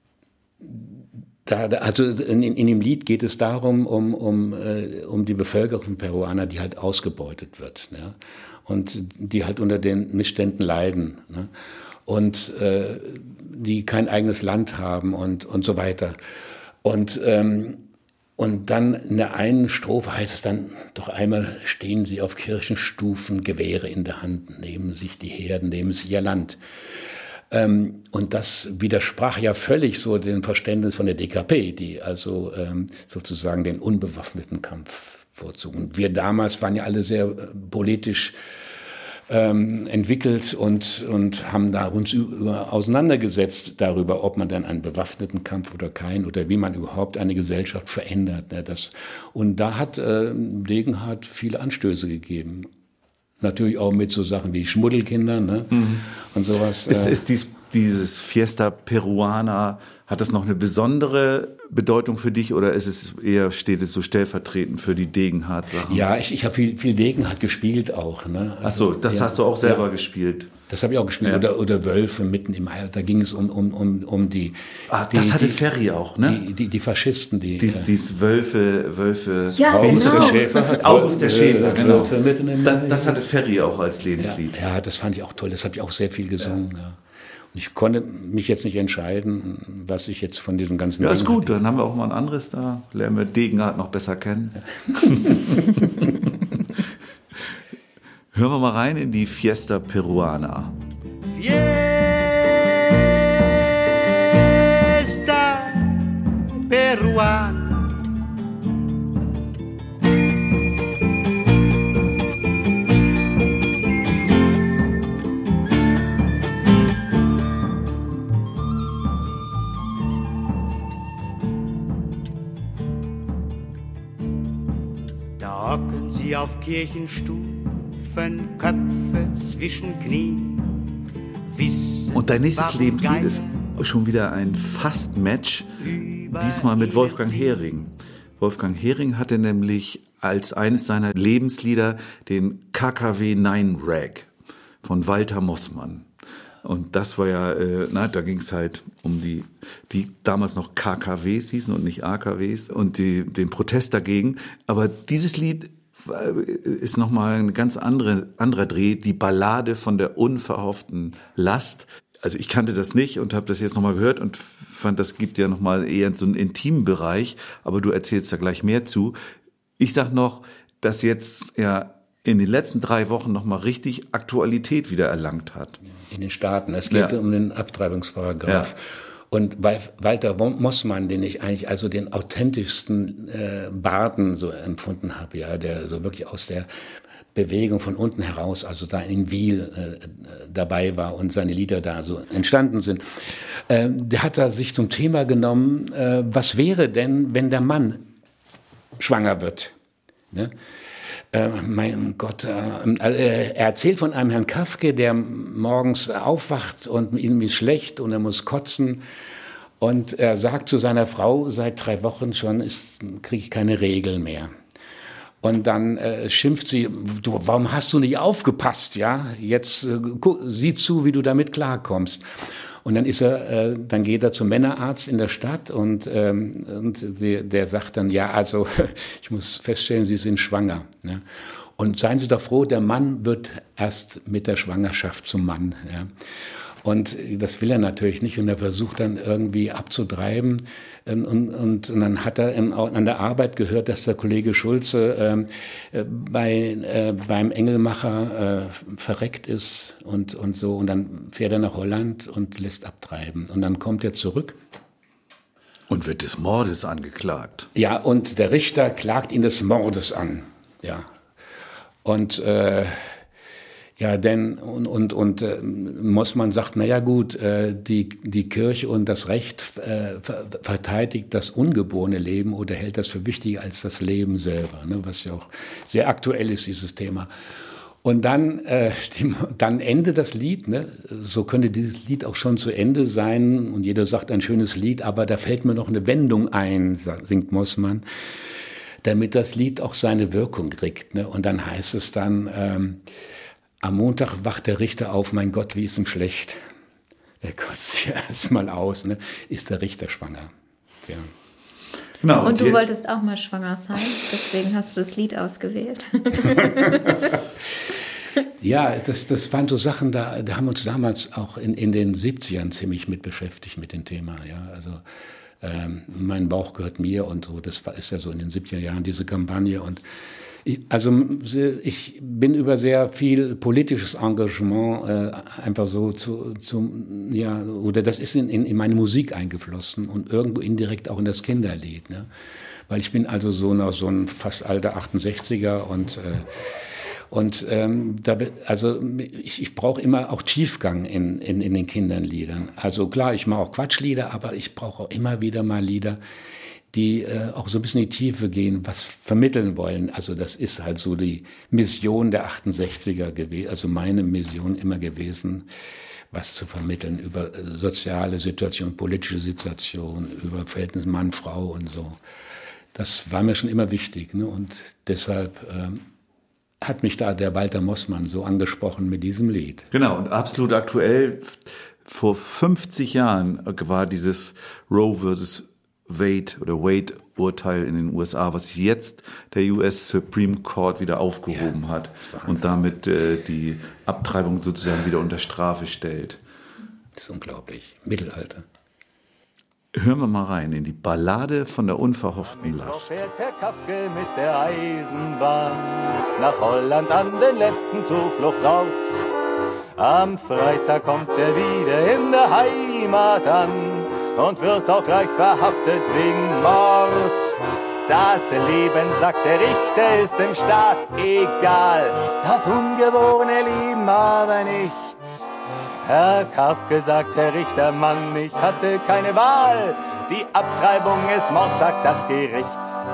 da, also in, in dem Lied geht es darum, um, um, äh, um die Bevölkerung Peruaner, die halt ausgebeutet wird. Ne? Und die halt unter den Missständen leiden. Ne? Und äh, die kein eigenes Land haben und, und so weiter. Und ähm, Und dann in der einen Strophe heißt es dann, doch einmal stehen sie auf Kirchenstufen, Gewehre in der Hand, nehmen sich die Herden, nehmen sich ihr Land. Ähm, und das widersprach ja völlig so dem Verständnis von der D K P, die also ähm, sozusagen den unbewaffneten Kampf vorzogen. Und wir damals waren ja alle sehr äh, politisch Ähm, entwickelt und, und haben da uns über, auseinandergesetzt darüber, ob man dann einen bewaffneten Kampf oder keinen oder wie man überhaupt eine Gesellschaft verändert. Ne, das, und da hat äh, Degenhardt viele Anstöße gegeben. Natürlich auch mit so Sachen wie Schmuddelkinder, ne? Mhm. Und sowas. Ist, äh, ist dies, dieses Fiesta Peruana, hat das noch eine besondere Bedeutung für dich oder ist es eher, steht es so stellvertretend für die Degenhardt-Sachen? Ja, ich, ich habe viel, viel Degenhardt gespielt auch. Ne? Ach so, das ja, hast du auch selber ja. gespielt? Das habe ich auch gespielt. Ja. Oder, oder Wölfe mitten im All. Da ging es um, um, um, um die... Ah, die, das hatte die, Ferry auch, ne? Die, die, die Faschisten, die... Dies, dies Wölfe, Wölfe... Ja, August genau. der Schäfer. August der Schäfer, genau. Wölfe mitten im Das, das hatte Ferry auch als ja, Lebenslied. ja, das fand ich auch toll. Das habe ich auch sehr viel gesungen, ja. Ja. Und ich konnte mich jetzt nicht entscheiden, was ich jetzt von diesen ganzen... Ja, ist Dingen gut, dann haben wir auch mal ein anderes da. Lernen wir Degenhardt noch besser kennen. Ja. Hören wir mal rein in die Fiesta Peruana. Fiesta Peruana. Da hocken sie auf Kirchenstufen, Köpfe zwischen Knien. Wissen, Und dein nächstes warum Lebenslied Geier ist schon wieder ein Fast-Match, diesmal mit Wolfgang Hering. Wolfgang Hering hatte nämlich als eines seiner Lebenslieder den K K W neun Rag von Walter Mossmann. Und das war ja, äh, na, da ging es halt um die, die damals noch K K Ws hießen und nicht A K Ws und die, den Protest dagegen. Aber dieses Lied ist nochmal ein ganz andere, anderer Dreh, die Ballade von der unverhofften Last. Also ich kannte das nicht und habe das jetzt nochmal gehört und fand, das gibt ja nochmal eher so einen intimen Bereich, aber du erzählst da gleich mehr zu. Ich sag noch, dass jetzt ja in den letzten drei Wochen nochmal richtig Aktualität wieder erlangt hat. In den Staaten. Es geht ja um den Abtreibungsparagraph. Ja. Und Walter Mossmann, den ich eigentlich also den authentischsten äh, Barden so empfunden habe, ja, der so wirklich aus der Bewegung von unten heraus, also da in Wiel äh, dabei war und seine Lieder da so entstanden sind, äh, der hat da sich zum Thema genommen, äh, was wäre denn, wenn der Mann schwanger wird? Ne? Äh, mein Gott, äh, er erzählt von einem Herrn Kafke, der morgens aufwacht und ihm ist schlecht und er muss kotzen. Und er sagt zu seiner Frau, seit drei Wochen schon kriege ich keine Regel mehr. Und dann äh, schimpft sie, du, warum hast du nicht aufgepasst? Ja, jetzt äh, guck, sieh zu, wie du damit klarkommst. Und dann ist er, äh, dann geht er zum Männerarzt in der Stadt und, ähm, und die, der sagt dann, ja, also ich muss feststellen, Sie sind schwanger. Ne? Und seien Sie doch froh, der Mann wird erst mit der Schwangerschaft zum Mann. Ja? Und das will er natürlich nicht und er versucht dann irgendwie abzutreiben. Und, und, und dann hat er in, an der Arbeit gehört, dass der Kollege Schulze äh, bei, äh, beim Engelmacher äh, verreckt ist und, und so. Und dann fährt er nach Holland und lässt abtreiben. Und dann kommt er zurück. Und wird des Mordes angeklagt. Ja, und der Richter klagt ihn des Mordes an. Ja. Und äh, ja, denn und und und äh, Mossmann sagt, na ja gut, äh, die die Kirche und das Recht äh, ver verteidigt das ungeborene Leben oder hält das für wichtiger als das Leben selber, ne, was ja auch sehr aktuell ist, dieses Thema. Und dann äh, die, dann endet das Lied, ne? So könnte dieses Lied auch schon zu Ende sein und jeder sagt ein schönes Lied, aber da fällt mir noch eine Wendung ein, singt Mossmann, damit das Lied auch seine Wirkung kriegt, ne? Und dann heißt es dann ähm, am Montag wacht der Richter auf, mein Gott, wie ist ihm schlecht. Er kotzt sich erst mal aus, ne? Ist der Richter schwanger. Tja. Genau, und du die, wolltest auch mal schwanger sein, deswegen hast du das Lied ausgewählt. Ja, das, das waren so Sachen, da, da haben wir uns damals auch in, in den siebzigern ziemlich mit beschäftigt mit dem Thema. Ja? Also ähm, mein Bauch gehört mir und so, das war, ist ja so in den siebziger Jahren diese Kampagne und also ich bin über sehr viel politisches Engagement äh, einfach so zu, zu, ja, oder das ist in, in, in meine Musik eingeflossen und irgendwo indirekt auch in das Kinderlied, ne? Weil ich bin also so noch so ein fast alter achtundsechziger und äh, und ähm, da, also ich, ich brauche immer auch Tiefgang in, in, in den Kindernliedern. Also klar, ich mache auch Quatschlieder, aber ich brauche auch immer wieder mal Lieder, die äh, auch so ein bisschen in die Tiefe gehen, was vermitteln wollen. Also das ist halt so die Mission der achtundsechziger gewesen, also meine Mission immer gewesen, was zu vermitteln über äh, soziale Situation, politische Situation, über Verhältnis Mann-Frau und so. Das war mir schon immer wichtig, ne? Und deshalb ähm, hat mich da der Walter Mossmann so angesprochen mit diesem Lied. Genau, und absolut aktuell, vor fünfzig Jahren war dieses Roe versus Wade oder Wade-Urteil in den U S A, was jetzt der U S Supreme Court wieder aufgehoben ja, hat und damit äh, die Abtreibung sozusagen wieder unter Strafe stellt. Das ist unglaublich. Mittelalter. Hören wir mal rein in die Ballade von der unverhofften Last. Fährt Herr Kafke mit der Eisenbahn nach Holland an den letzten Zufluchtsort. Am Freitag kommt er wieder in der Heimat an und wird auch gleich verhaftet wegen Mord. Das Leben, sagt der Richter, ist dem Staat egal, das ungeborene Leben aber nicht. Herr Kafke, sagt der Richter, Mann, ich hatte keine Wahl, die Abtreibung ist Mord, sagt das Gericht.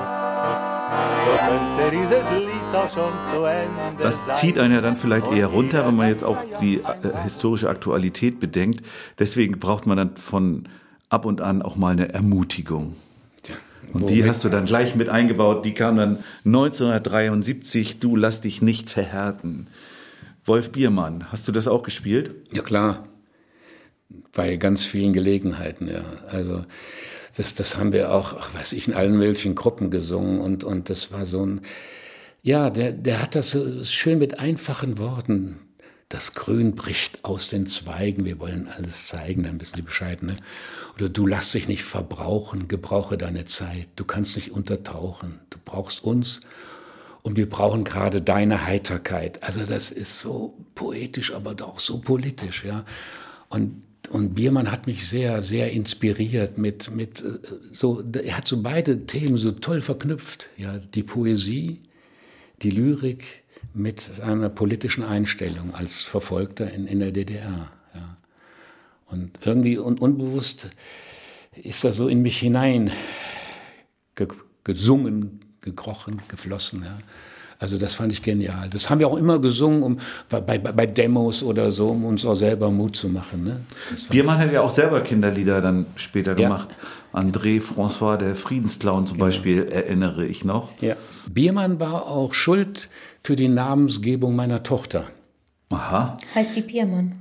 So könnte dieses Lied auch schon zu Ende Das sein. zieht einen ja dann vielleicht eher runter, wenn man jetzt auch die äh, historische Aktualität bedenkt. Deswegen braucht man dann von ab und an auch mal eine Ermutigung. Und die hast du dann gleich mit eingebaut. Die kam dann neunzehnhundertdreiundsiebzig, Du lass dich nicht verhärten. Wolf Biermann, hast du das auch gespielt? Ja klar, bei ganz vielen Gelegenheiten, ja. Also das, das haben wir auch, ach, weiß ich, in allen möglichen Gruppen gesungen und, und das war so ein, ja, der, der hat das so schön mit einfachen Worten. Das Grün bricht aus den Zweigen, wir wollen alles zeigen, dann bist du Bescheid, ne? Oder du lass dich nicht verbrauchen, gebrauche deine Zeit, du kannst nicht untertauchen, du brauchst uns und wir brauchen gerade deine Heiterkeit. Also das ist so poetisch, aber auch so politisch, ja. Und, und Biermann hat mich sehr, sehr inspiriert mit, mit so, er hat so beide Themen so toll verknüpft, ja, die Poesie, die Lyrik, mit einer politischen Einstellung als Verfolgter in, in der D D R. Ja. Und irgendwie un, unbewusst ist das so in mich hinein ge, gesungen, gekrochen, geflossen. Ja. Also das fand ich genial. Das haben wir auch immer gesungen, um, bei, bei, bei Demos oder so, um uns auch selber Mut zu machen. Ne? Biermann hat ja auch selber Kinderlieder dann später ja. gemacht. André François, der Friedensclown zum Beispiel, ja. erinnere ich noch. Ja. Biermann war auch schuld für die Namensgebung meiner Tochter. Aha. Heißt die Biermann?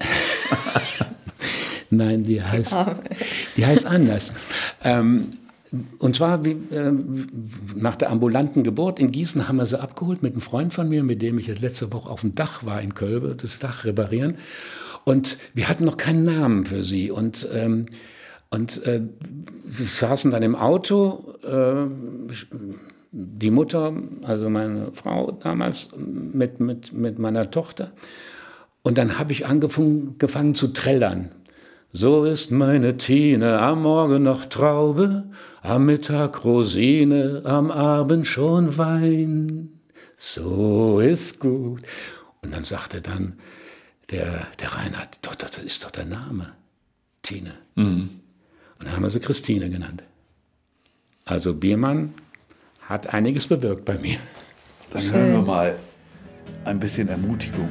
Nein, die heißt, die heißt anders. Ähm, und zwar wie, äh, nach der ambulanten Geburt in Gießen haben wir sie abgeholt mit einem Freund von mir, mit dem ich jetzt letzte Woche auf dem Dach war in Kölbe, das Dach reparieren. Und wir hatten noch keinen Namen für sie. Und, ähm, und äh, wir saßen dann im Auto, äh, die Mutter, also meine Frau damals, mit, mit, mit meiner Tochter. Und dann habe ich angefangen, angefangen zu trällern. So ist meine Tine, am Morgen noch Traube, am Mittag Rosine, am Abend schon Wein. So ist gut. Und dann sagte dann der, der Reinhard, doch, das ist doch der Name, Tine. Mhm. Und dann haben wir sie Christine genannt. Also Biermann hat einiges bewirkt bei mir. Dann hören wir mal ein bisschen Ermutigung.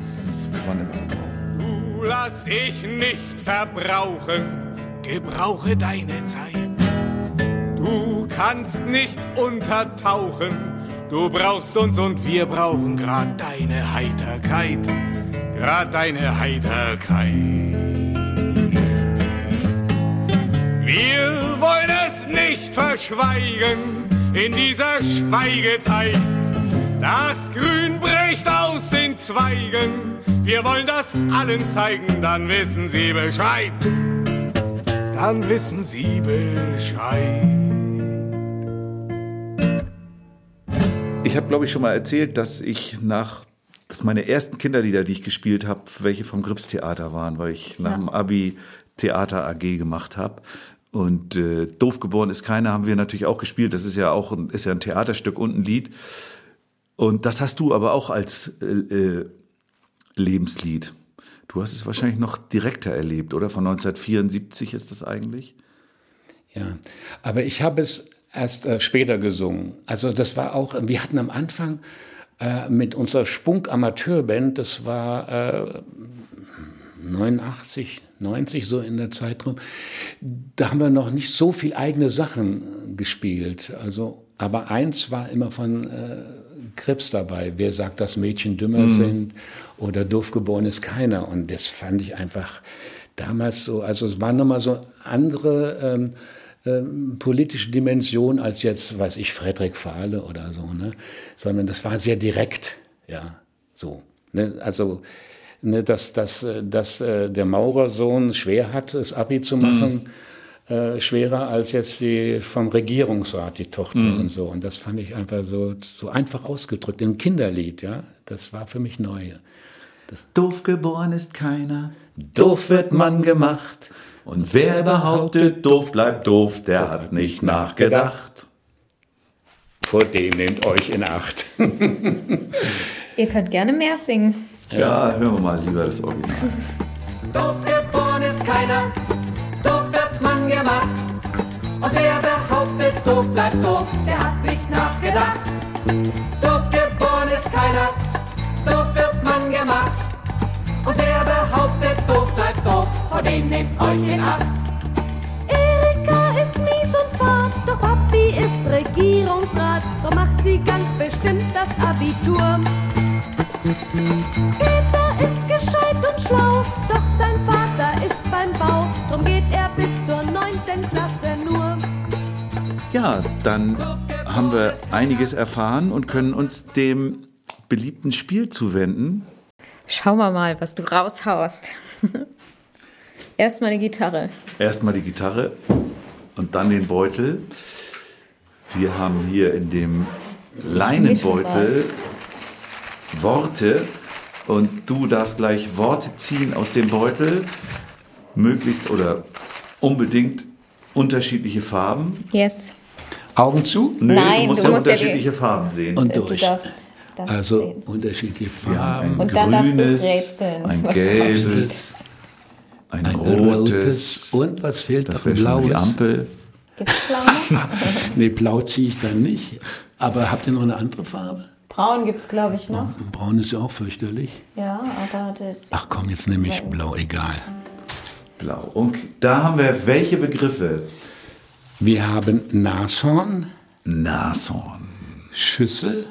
Du lass dich nicht verbrauchen, gebrauche deine Zeit. Du kannst nicht untertauchen, du brauchst uns und wir brauchen grad deine Heiterkeit, grad deine Heiterkeit. Wir wollen es nicht verschweigen in dieser Schweigezeit. Das Grün bricht aus den Zweigen, wir wollen das allen zeigen, dann wissen sie Bescheid. Dann wissen sie Bescheid. Ich habe, glaube ich, schon mal erzählt, dass ich nach, dass meine ersten Kinderlieder, die ich gespielt habe, welche vom Gripstheater waren, weil ich nach ja. dem Abi Theater A G gemacht habe. Und äh, Doof geboren ist keiner haben wir natürlich auch gespielt. Das ist ja auch ein, ist ja ein Theaterstück und ein Lied. Und das hast du aber auch als äh, äh, Lebenslied. Du hast es wahrscheinlich noch direkter erlebt, oder? Von neunzehnhundertvierundsiebzig ist das eigentlich? Ja, aber ich habe es erst äh, später gesungen. Also das war auch, wir hatten am Anfang äh, mit unserer Spunk-Amateurband, das war äh, neunundachtzig, neunzig, so in der Zeit rum, da haben wir noch nicht so viel eigene Sachen gespielt. Also, aber eins war immer von äh, Krips dabei. Wer sagt, dass Mädchen dümmer mhm. sind oder doof geboren ist keiner. Und das fand ich einfach damals so, also es war nochmal so andere ähm, ähm, politische Dimension als jetzt, weiß ich, Friedrich Fahle oder so, ne? Sondern das war sehr direkt, ja, so. Ne? Also, ne, dass, dass, dass äh, der Maurersohn schwer hat, das Abi zu machen, mhm. Äh, schwerer als jetzt die vom Regierungsrat, die Tochter mhm. und so. Und das fand ich einfach so, so einfach ausgedrückt. Im Kinderlied, ja, das war für mich neu. Das Doof geboren ist keiner, doof wird man gemacht. Und wer behauptet, doof bleibt doof, der hat nicht nachgedacht. Vor dem nehmt euch in Acht. Ihr könnt gerne mehr singen. Ja, hören wir mal lieber das Original. Doof geboren ist keiner, doof wird man gemacht. Und wer behauptet, doof bleibt doof, der hat nicht nachgedacht. Doof geboren ist keiner, doof wird man gemacht. Und wer behauptet, doof bleibt doof, vor dem nehmt euch in Acht. Erika ist mies und fad, doch Papi ist Regierungsrat. So macht sie ganz bestimmt das Abitur. Peter ist gescheit und schlau, doch sein Vater ist beim Bau. Drum geht er bis zur neunten Klasse nur. Ja, dann haben wir einiges erfahren und können uns dem beliebten Spiel zuwenden. Schauen wir mal, was du raushaust. Erstmal die Gitarre. Erstmal die Gitarre und dann den Beutel. Wir haben hier in dem Leinenbeutel Worte und du darfst gleich Worte ziehen aus dem Beutel. Möglichst oder unbedingt unterschiedliche Farben. Yes. Augen zu? Nö, Nein, du musst du ja musst unterschiedliche ja die, Farben sehen. Und durch. Du darfst, darfst also sehen. unterschiedliche Farben. Ja, ein und dann darfst du grünes, rätseln. ein was gelbes, ein, ein rotes, rotes. Und was fehlt das noch? Ein wäre schon blaues. die Ampel. Gibt's blau noch? Nee, blau ziehe ich dann nicht. Aber habt ihr noch eine andere Farbe? Braun gibt's, glaube ich, noch. Braun ist ja auch fürchterlich. Ja, aber das... Ach komm, jetzt nehme ich blau, egal. Blau. Und da haben wir welche Begriffe? Wir haben Nashorn, Nashorn, Schüssel,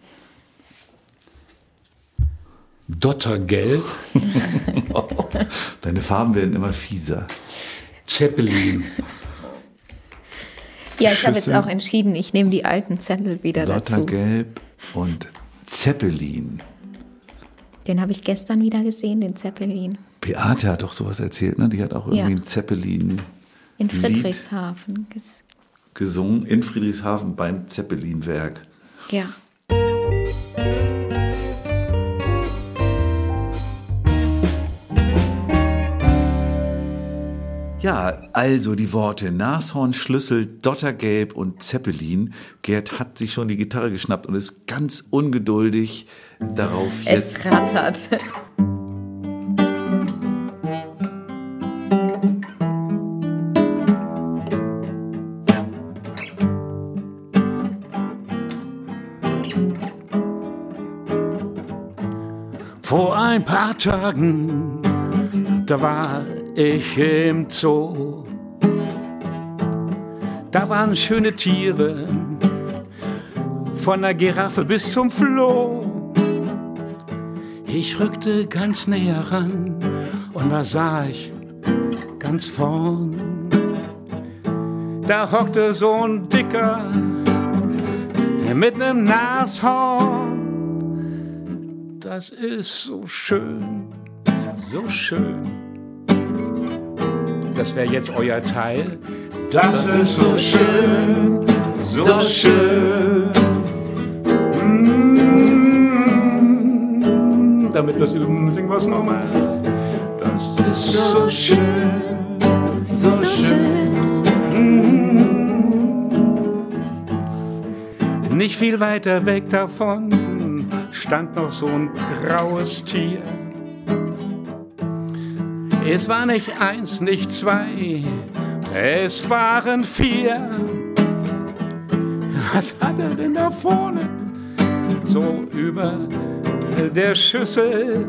Dottergelb, deine Farben werden immer fieser. Zeppelin. Ja, ich habe jetzt Schüssel, auch entschieden, ich nehme die alten Zettel wieder dazu. Dottergelb und Zeppelin. Den habe ich gestern wieder gesehen, den Zeppelin. Beate hat doch sowas erzählt, ne? Die hat auch irgendwie Ja. einen Zeppelin In Friedrichshafen. ges- gesungen, in Friedrichshafen beim Zeppelinwerk. Ja. Ja, also die Worte Nashorn, Schlüssel, Dottergelb und Zeppelin. Gerd hat sich schon die Gitarre geschnappt und ist ganz ungeduldig darauf jetzt. Es rattert. Vor ein paar Tagen, da war ich im Zoo. Da waren schöne Tiere, von der Giraffe bis zum Floh. Ich rückte ganz näher ran und da sah ich ganz vorn. Da hockte so ein Dicker mit nem Nashorn. Das ist so schön, so schön. Das wäre jetzt euer Teil. Das, das ist so schön, so schön. Mm, damit wir es üben, singen wir es nochmal. Das ist so schön, so schön. Mm. Nicht viel weiter weg davon stand noch so ein graues Tier. Es war nicht eins, nicht zwei, es waren vier. Was hat er denn da vorne? So über der Schüssel.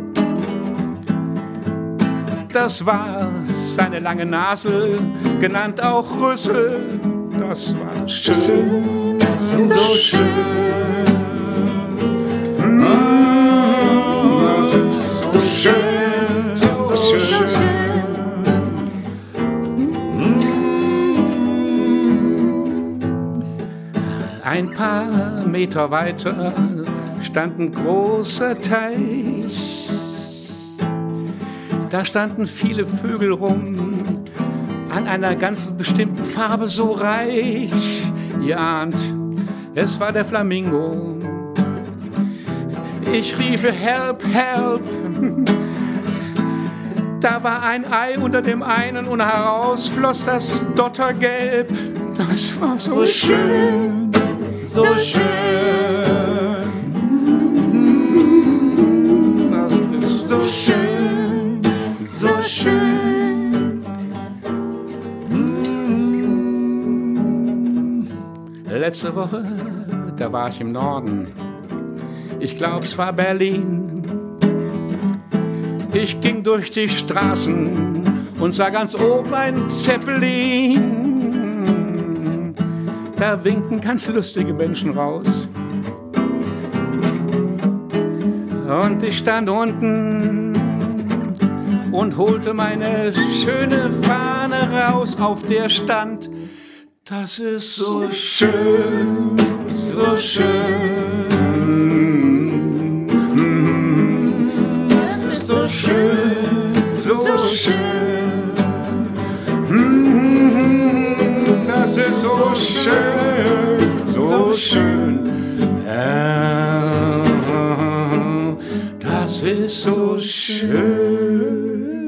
Das war seine lange Nase, genannt auch Rüssel. Das war schön, so, so schön. Das ist so schön, so schön. Ein paar Meter weiter stand ein großer Teich. Da standen viele Vögel rum, an einer ganz bestimmten Farbe so reich. Ihr ahnt, es war der Flamingo. Ich rief help, help. Da war ein Ei unter dem einen und heraus floss das Dottergelb. Das war so schön, so schön. Das ist so schön, so schön. Letzte Woche, da war ich im Norden. Ich glaub, es war Berlin. Ich ging durch die Straßen und sah ganz oben ein Zeppelin. Da winken ganz lustige Menschen raus. Und ich stand unten und holte meine schöne Fahne raus, auf der stand: Das ist so schön, so schön. Das ist so schön, so schön. Das ist so schön, so schön. Das ist so schön.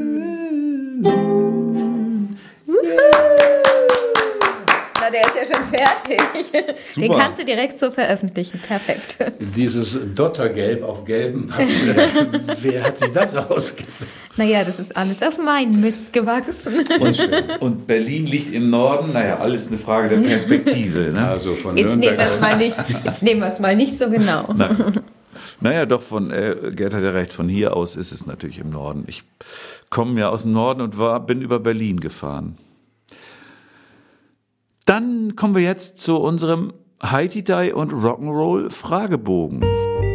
Na, der ist ja schon fertig. Super. Den kannst du direkt so veröffentlichen. Perfekt. Dieses Dottergelb auf gelbem Papier, wer hat sich das ausgedacht? Naja, das ist alles auf meinen Mist gewachsen. Und, und Berlin liegt im Norden, naja, alles eine Frage der Perspektive. Ne? Also von Jetzt nehmen Nürnberg wir es mal nicht, jetzt nehmen wir es mal nicht so genau. Na, naja, doch, von äh, Gerd hat ja recht, von hier aus ist es natürlich im Norden. Ich komme ja aus dem Norden und war, bin über Berlin gefahren. Dann kommen wir jetzt zu unserem Haiti-Dai und Rock'n'Roll Fragebogen.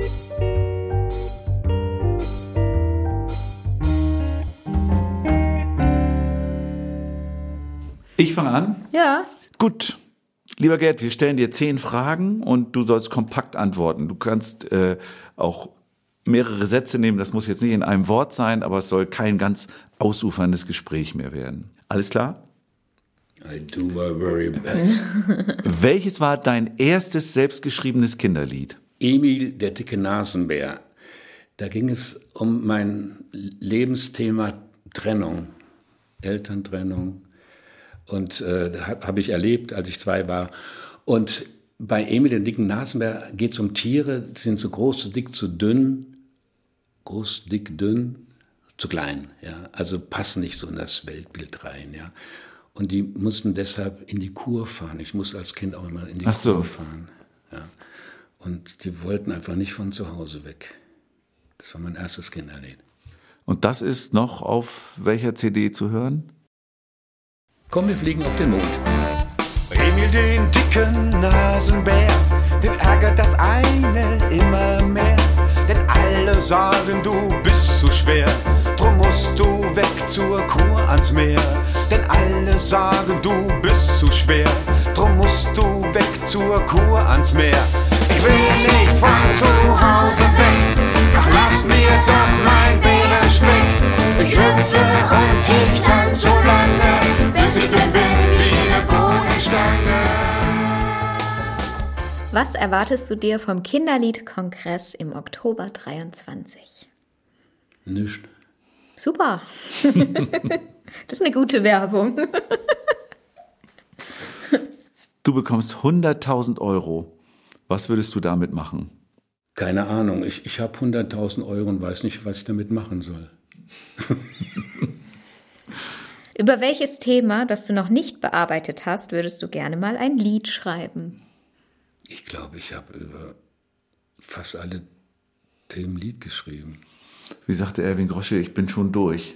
Ich fange an? Ja. Gut. Lieber Gerd, wir stellen dir zehn Fragen und du sollst kompakt antworten. Du kannst äh, auch mehrere Sätze nehmen. Das muss jetzt nicht in einem Wort sein, aber es soll kein ganz ausuferndes Gespräch mehr werden. Alles klar? I do my very best. Welches war dein erstes selbstgeschriebenes Kinderlied? Emil, der dicke Nasenbär. Da ging es um mein Lebensthema Trennung, Elterntrennung. Und äh, habe hab ich erlebt, als ich zwei war. Und bei Emil, dem dicken Nasenbär, geht es um Tiere, die sind zu groß, zu dick, zu dünn. Groß, dick, dünn, zu klein. Ja? Also passen nicht so in das Weltbild rein. Ja? Und die mussten deshalb in die Kur fahren. Ich musste als Kind auch immer in die Ach so. Kur fahren. Ja. Und die wollten einfach nicht von zu Hause weg. Das war mein erstes Kinderlied. Und das ist noch auf welcher C D zu hören? Komm, wir fliegen auf den Mond. Emil, den dicken Nasenbär, den ärgert das eine immer mehr. Denn alle sagen, du bist zu schwer, drum musst du weg zur Kur ans Meer. Denn alle sagen, du bist zu schwer, drum musst du weg zur Kur ans Meer. Ich will nicht von zu Hause weg, ach lass mir doch mein Bärenspeck. Ich hüpfe und ich tanze so lange, bis ich dünn bin wie eine Bohnenstange. Was erwartest du dir vom Kinderliedkongress im Oktober dreiundzwanzig? Nicht. Super. Das ist eine gute Werbung. Du bekommst hunderttausend Euro. Was würdest du damit machen? Keine Ahnung. Ich, ich habe hunderttausend Euro und weiß nicht, was ich damit machen soll. Über welches Thema, das du noch nicht bearbeitet hast, würdest du gerne mal ein Lied schreiben? Ich glaube, ich habe über fast alle Themen Lied geschrieben. Wie sagte Erwin Grosche, ich bin schon durch.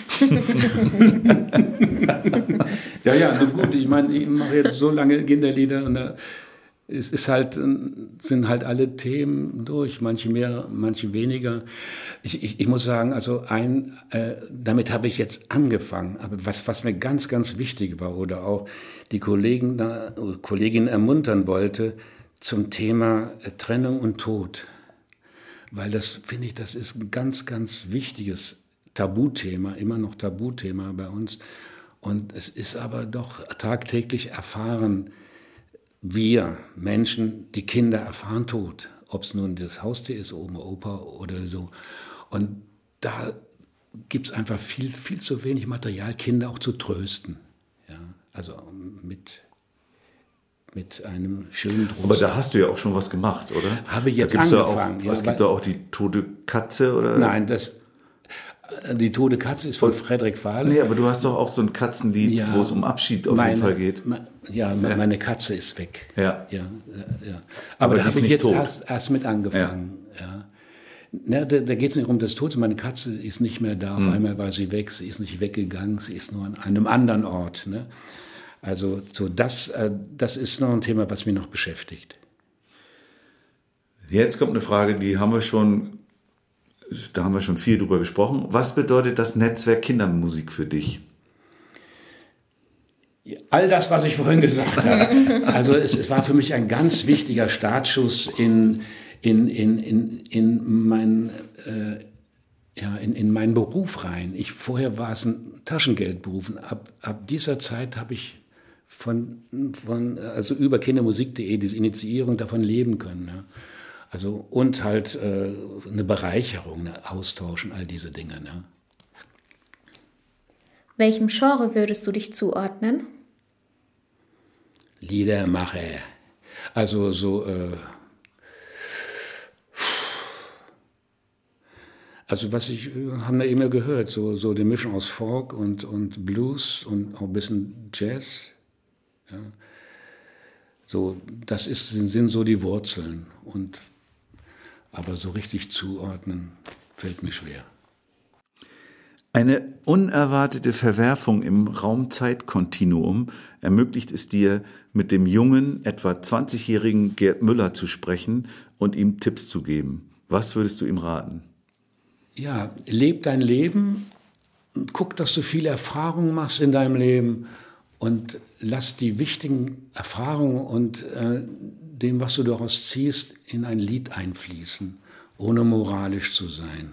ja, ja, na gut, ich meine, ich mache jetzt so lange Kinderlieder und da ist, ist halt, sind halt alle Themen durch, manche mehr, manche weniger. Ich, ich, ich muss sagen, also ein, äh, damit habe ich jetzt angefangen, aber was, was mir ganz, ganz wichtig war oder auch die Kollegen da, Kolleginnen ermuntern wollte zum Thema Trennung und Tod. Weil das, finde ich, das ist ein ganz, ganz wichtiges Tabuthema, immer noch Tabuthema bei uns. Und es ist aber doch tagtäglich erfahren, wir Menschen, die Kinder erfahren Tod. Ob es nun das Haustier ist, Oma, Opa oder so. Und da gibt es einfach viel, viel zu wenig Material, Kinder auch zu trösten. Ja, also mit... mit einem schönen Trost. Aber da hast du ja auch schon was gemacht, oder? Habe jetzt da angefangen. Ja auch, ja, es gibt da auch die tote Katze, oder? Nein, das, die tote Katze ist von Frederik Fahle. Nee, aber du hast doch auch so ein Katzenlied, ja, wo es um Abschied auf meine, jeden Fall geht. Me, ja, ja, meine Katze ist weg. Ja. ja, ja, ja. Aber, aber da habe ich jetzt erst, erst mit angefangen. Ja. Ja. Na, da da geht es nicht um das Tod. Meine Katze ist nicht mehr da. Auf hm. einmal war sie weg. Sie ist nicht weggegangen. Sie ist nur an einem anderen Ort. Ne? Also so das, äh, das ist noch ein Thema, was mich noch beschäftigt. Jetzt kommt eine Frage, die haben wir schon, da haben wir schon viel drüber gesprochen. Was bedeutet das Netzwerk Kindermusik für dich? All das, was ich vorhin gesagt habe. Also es, es war für mich ein ganz wichtiger Startschuss in, in, in, in, in mein... Äh, Ja, in, in meinen Beruf rein. Ich, vorher war es ein Taschengeldberuf. Ab, ab dieser Zeit habe ich von, von, also über kindermusik punkt de diese Initiierung davon leben können. Ja. Also, und halt äh, eine Bereicherung, eine Austausch und all diese Dinge. Ne. Welchem Genre würdest du dich zuordnen? Liedermacher. Also so... Äh, Also was ich, haben wir immer gehört, so, so die Mischung aus Folk und, und Blues und auch ein bisschen Jazz. Ja. So, das ist, sind so die Wurzeln. Und, aber so richtig zuordnen fällt mir schwer. Eine unerwartete Verwerfung im Raum-Zeit-Kontinuum ermöglicht es dir, mit dem jungen, etwa zwanzigjährigen Gerd Müller zu sprechen und ihm Tipps zu geben. Was würdest du ihm raten? Ja, leb dein Leben, guck, dass du viele Erfahrungen machst in deinem Leben und lass die wichtigen Erfahrungen und äh, dem, was du daraus ziehst, in ein Lied einfließen ohne moralisch zu sein.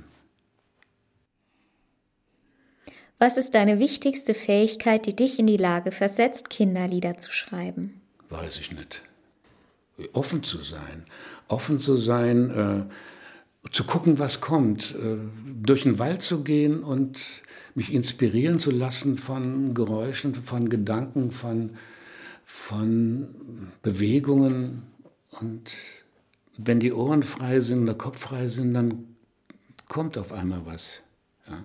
Was ist deine wichtigste Fähigkeit, die dich in die Lage versetzt, Kinderlieder zu schreiben? Weiß ich nicht. Offen zu sein. Offen zu sein, äh, zu gucken, was kommt. Äh, durch den Wald zu gehen und mich inspirieren zu lassen von Geräuschen, von Gedanken, von, von Bewegungen. Und wenn die Ohren frei sind, der Kopf frei sind, dann kommt auf einmal was. Ja.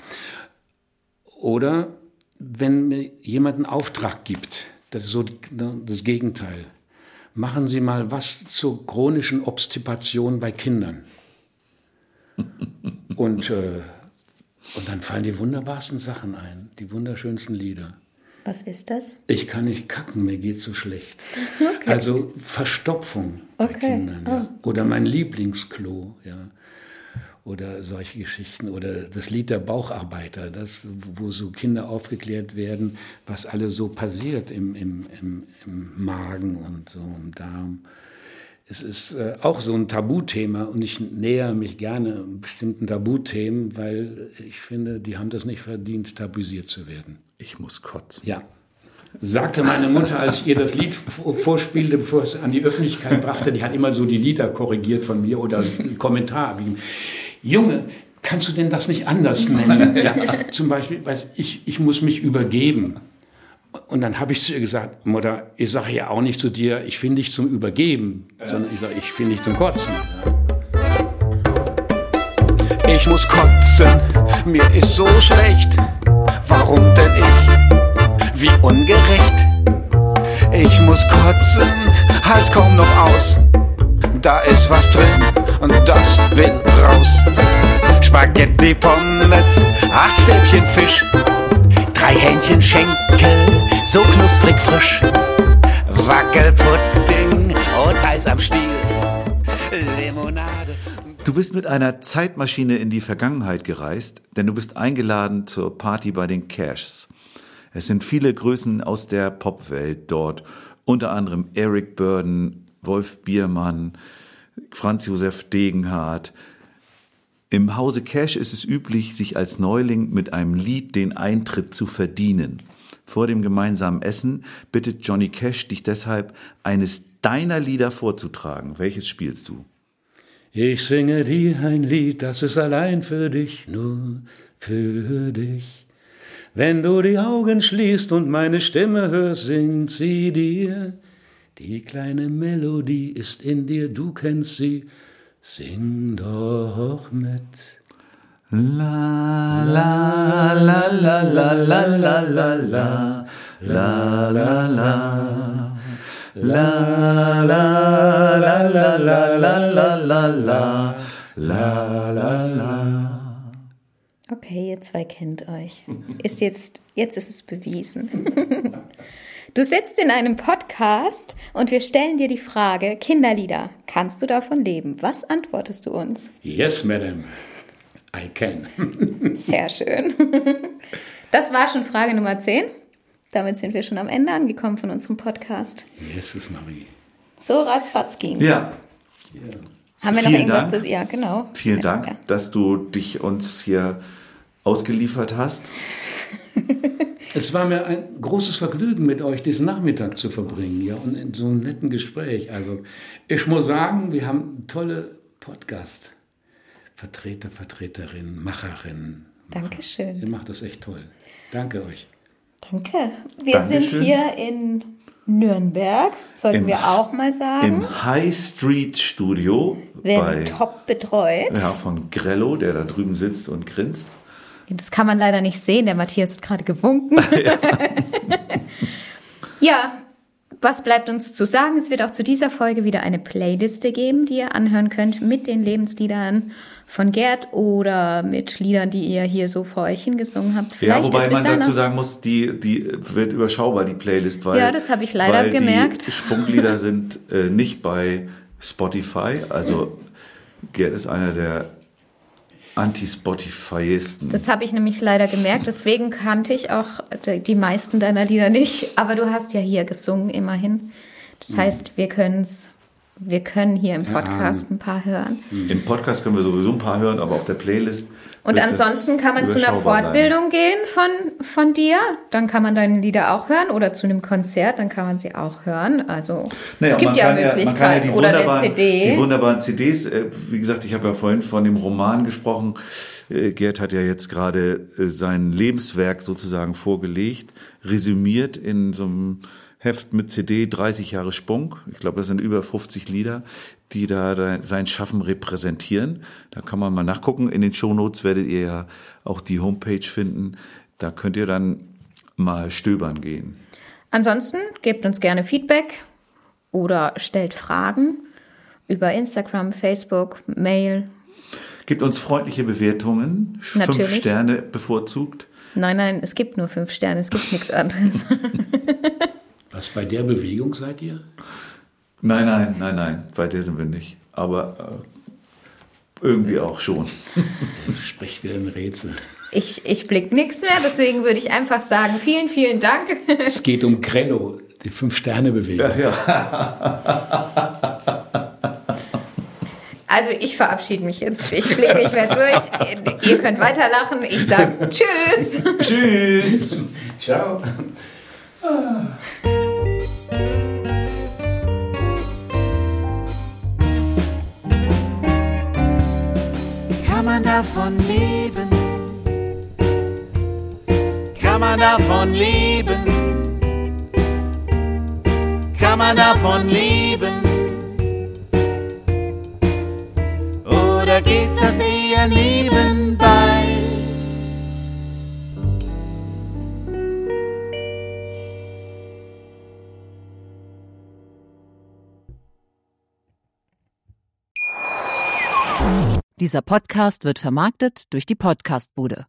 Oder wenn mir jemand einen Auftrag gibt, das ist so das Gegenteil. Machen Sie mal was zur chronischen Obstipation bei Kindern. Und, äh, und dann fallen die wunderbarsten Sachen ein, die wunderschönsten Lieder. Was ist das? Ich kann nicht kacken, mir geht's so schlecht. Okay. Also Verstopfung bei okay. Kindern. Ja. Oh. Oder mein Lieblingsklo, ja. Oder solche Geschichten. Oder das Lied der Baucharbeiter, das, wo so Kinder aufgeklärt werden, was alles so passiert im, im, im, im Magen und so im Darm. Es ist äh, auch so ein Tabuthema und ich nähere mich gerne bestimmten Tabuthemen, weil ich finde, die haben das nicht verdient, tabuisiert zu werden. Ich muss kotzen. Ja. Sagte meine Mutter, als ich ihr das Lied vorspielte, bevor es an die Öffentlichkeit brachte, die hat immer so die Lieder korrigiert von mir oder einen Kommentar. Junge, kannst du denn das nicht anders nennen? Ja, zum Beispiel, weiß ich, ich muss mich übergeben. Und dann habe ich zu ihr gesagt, Mutter, ich sage ja auch nicht zu dir, ich finde dich zum Übergeben, ja. sondern ich sage, ich finde dich zum Kotzen. Ich muss kotzen, mir ist so schlecht. Warum denn ich? Wie ungerecht. Ich muss kotzen, Hals kaum noch aus. Da ist was drin und das will raus. Spaghetti, Pommes, acht Stäbchen Fisch, drei Hähnchen Schenkel, so knusprig frisch. Wackelpudding und Eis am Stiel, Limonade. Du bist mit einer Zeitmaschine in die Vergangenheit gereist, denn du bist eingeladen zur Party bei den Cashs. Es sind viele Größen aus der Popwelt dort, unter anderem Eric Burdon, Wolf Biermann, Franz Josef Degenhardt. Im Hause Cash ist es üblich, sich als Neuling mit einem Lied den Eintritt zu verdienen. Vor dem gemeinsamen Essen bittet Johnny Cash dich deshalb, eines deiner Lieder vorzutragen. Welches spielst du? Ich singe dir ein Lied, das ist allein für dich, nur für dich. Wenn du die Augen schließt und meine Stimme hörst, singt sie dir. Die kleine Melodie ist in dir, du kennst sie, sing doch mit. La la la la la la la la la la la la. La la la la la la la la la la la la. Okay, ihr zwei kennt euch. Ist jetzt, jetzt ist es bewiesen. Du sitzt in einem Podcast und wir stellen dir die Frage, Kinderlieder, kannst du davon leben? Was antwortest du uns? Yes, madam, I can. Sehr schön. Das war schon Frage Nummer zehn. Damit sind wir schon am Ende angekommen von unserem Podcast. Jesus, Marie. So ratzfatz ging's. Ja. ja. Haben wir noch Vielen irgendwas Dank. zu... Ja, genau. Vielen ja, Dank, ja. dass du dich uns hier ausgeliefert hast. Es war mir ein großes Vergnügen, mit euch diesen Nachmittag zu verbringen, ja, und in so einem netten Gespräch. Also, ich muss sagen, wir haben tolle Podcast-Vertreter, Vertreterinnen, Macherinnen. Dankeschön. Ihr macht das echt toll. Danke euch. Danke. Wir Dankeschön. sind hier in Nürnberg, sollten Im, wir auch mal sagen. Im High Street Studio. Werden bei, top betreut. Ja, von Grello, der da drüben sitzt und grinst. Das kann man leider nicht sehen, der Matthias hat gerade gewunken. Ja. Ja, was bleibt uns zu sagen? Es wird auch zu dieser Folge wieder eine Playliste geben, die ihr anhören könnt mit den Lebensliedern von Gerd oder mit Liedern, die ihr hier so vor euch hingesungen habt. Vielleicht ja, wobei man dazu sagen muss, die, die wird überschaubar, die Playlist. Weil, ja, das habe ich leider weil gemerkt. Die Spunklieder sind äh, nicht bei Spotify. Also Gerd ist einer der Anti-Spotifyisten. Das habe ich nämlich leider gemerkt. Deswegen kannte ich auch die meisten deiner Lieder nicht. Aber du hast ja hier gesungen, immerhin. Das heißt, wir können es wir können hier im Podcast Ja. ein paar hören. Im Podcast können wir sowieso ein paar hören, aber auf der Playlist. Und wird ansonsten das kann man zu einer überschaubar Fortbildung gehen von, von dir. Dann kann man deine Lieder auch hören. Oder zu einem Konzert, dann kann man sie auch hören. Also Naja, es gibt man ja kann man Möglichkeiten. kann ja die Oder eine wunderbaren- C D. Die wunderbaren C Ds. äh, Wie gesagt, ich habe ja vorhin von dem Roman gesprochen. Äh, Gerd hat ja jetzt gerade äh, sein Lebenswerk sozusagen vorgelegt, resümiert in so einem Heft mit C D, dreißig Jahre Spunk. Ich glaube, das sind über fünfzig Lieder, die da, da sein Schaffen repräsentieren. Da kann man mal nachgucken. In den Shownotes werdet ihr ja auch die Homepage finden. Da könnt ihr dann mal stöbern gehen. Ansonsten gebt uns gerne Feedback oder stellt Fragen über Instagram, Facebook, Mail. Gibt uns freundliche Bewertungen. Natürlich. Fünf Sterne bevorzugt. Nein, nein, es gibt nur fünf Sterne, es gibt nichts anderes. Was, bei der Bewegung seid ihr? Nein, nein, nein, nein, bei der sind wir nicht. Aber äh, irgendwie auch schon. Spricht wieder ein Rätsel. Ich, ich blick nichts mehr, deswegen würde ich einfach sagen, vielen, vielen Dank. Es geht um Grello, die Fünf-Sterne-Bewegung. Ja, ja. Also ich verabschiede mich jetzt. Ich blicke nicht mehr durch. Ihr könnt weiterlachen. Ich sage Tschüss. Tschüss. Ciao. Kann man davon leben? Kann man davon leben? Kann man davon leben? Oder geht das eher nebenbei? Dieser Podcast wird vermarktet durch die Podcastbude.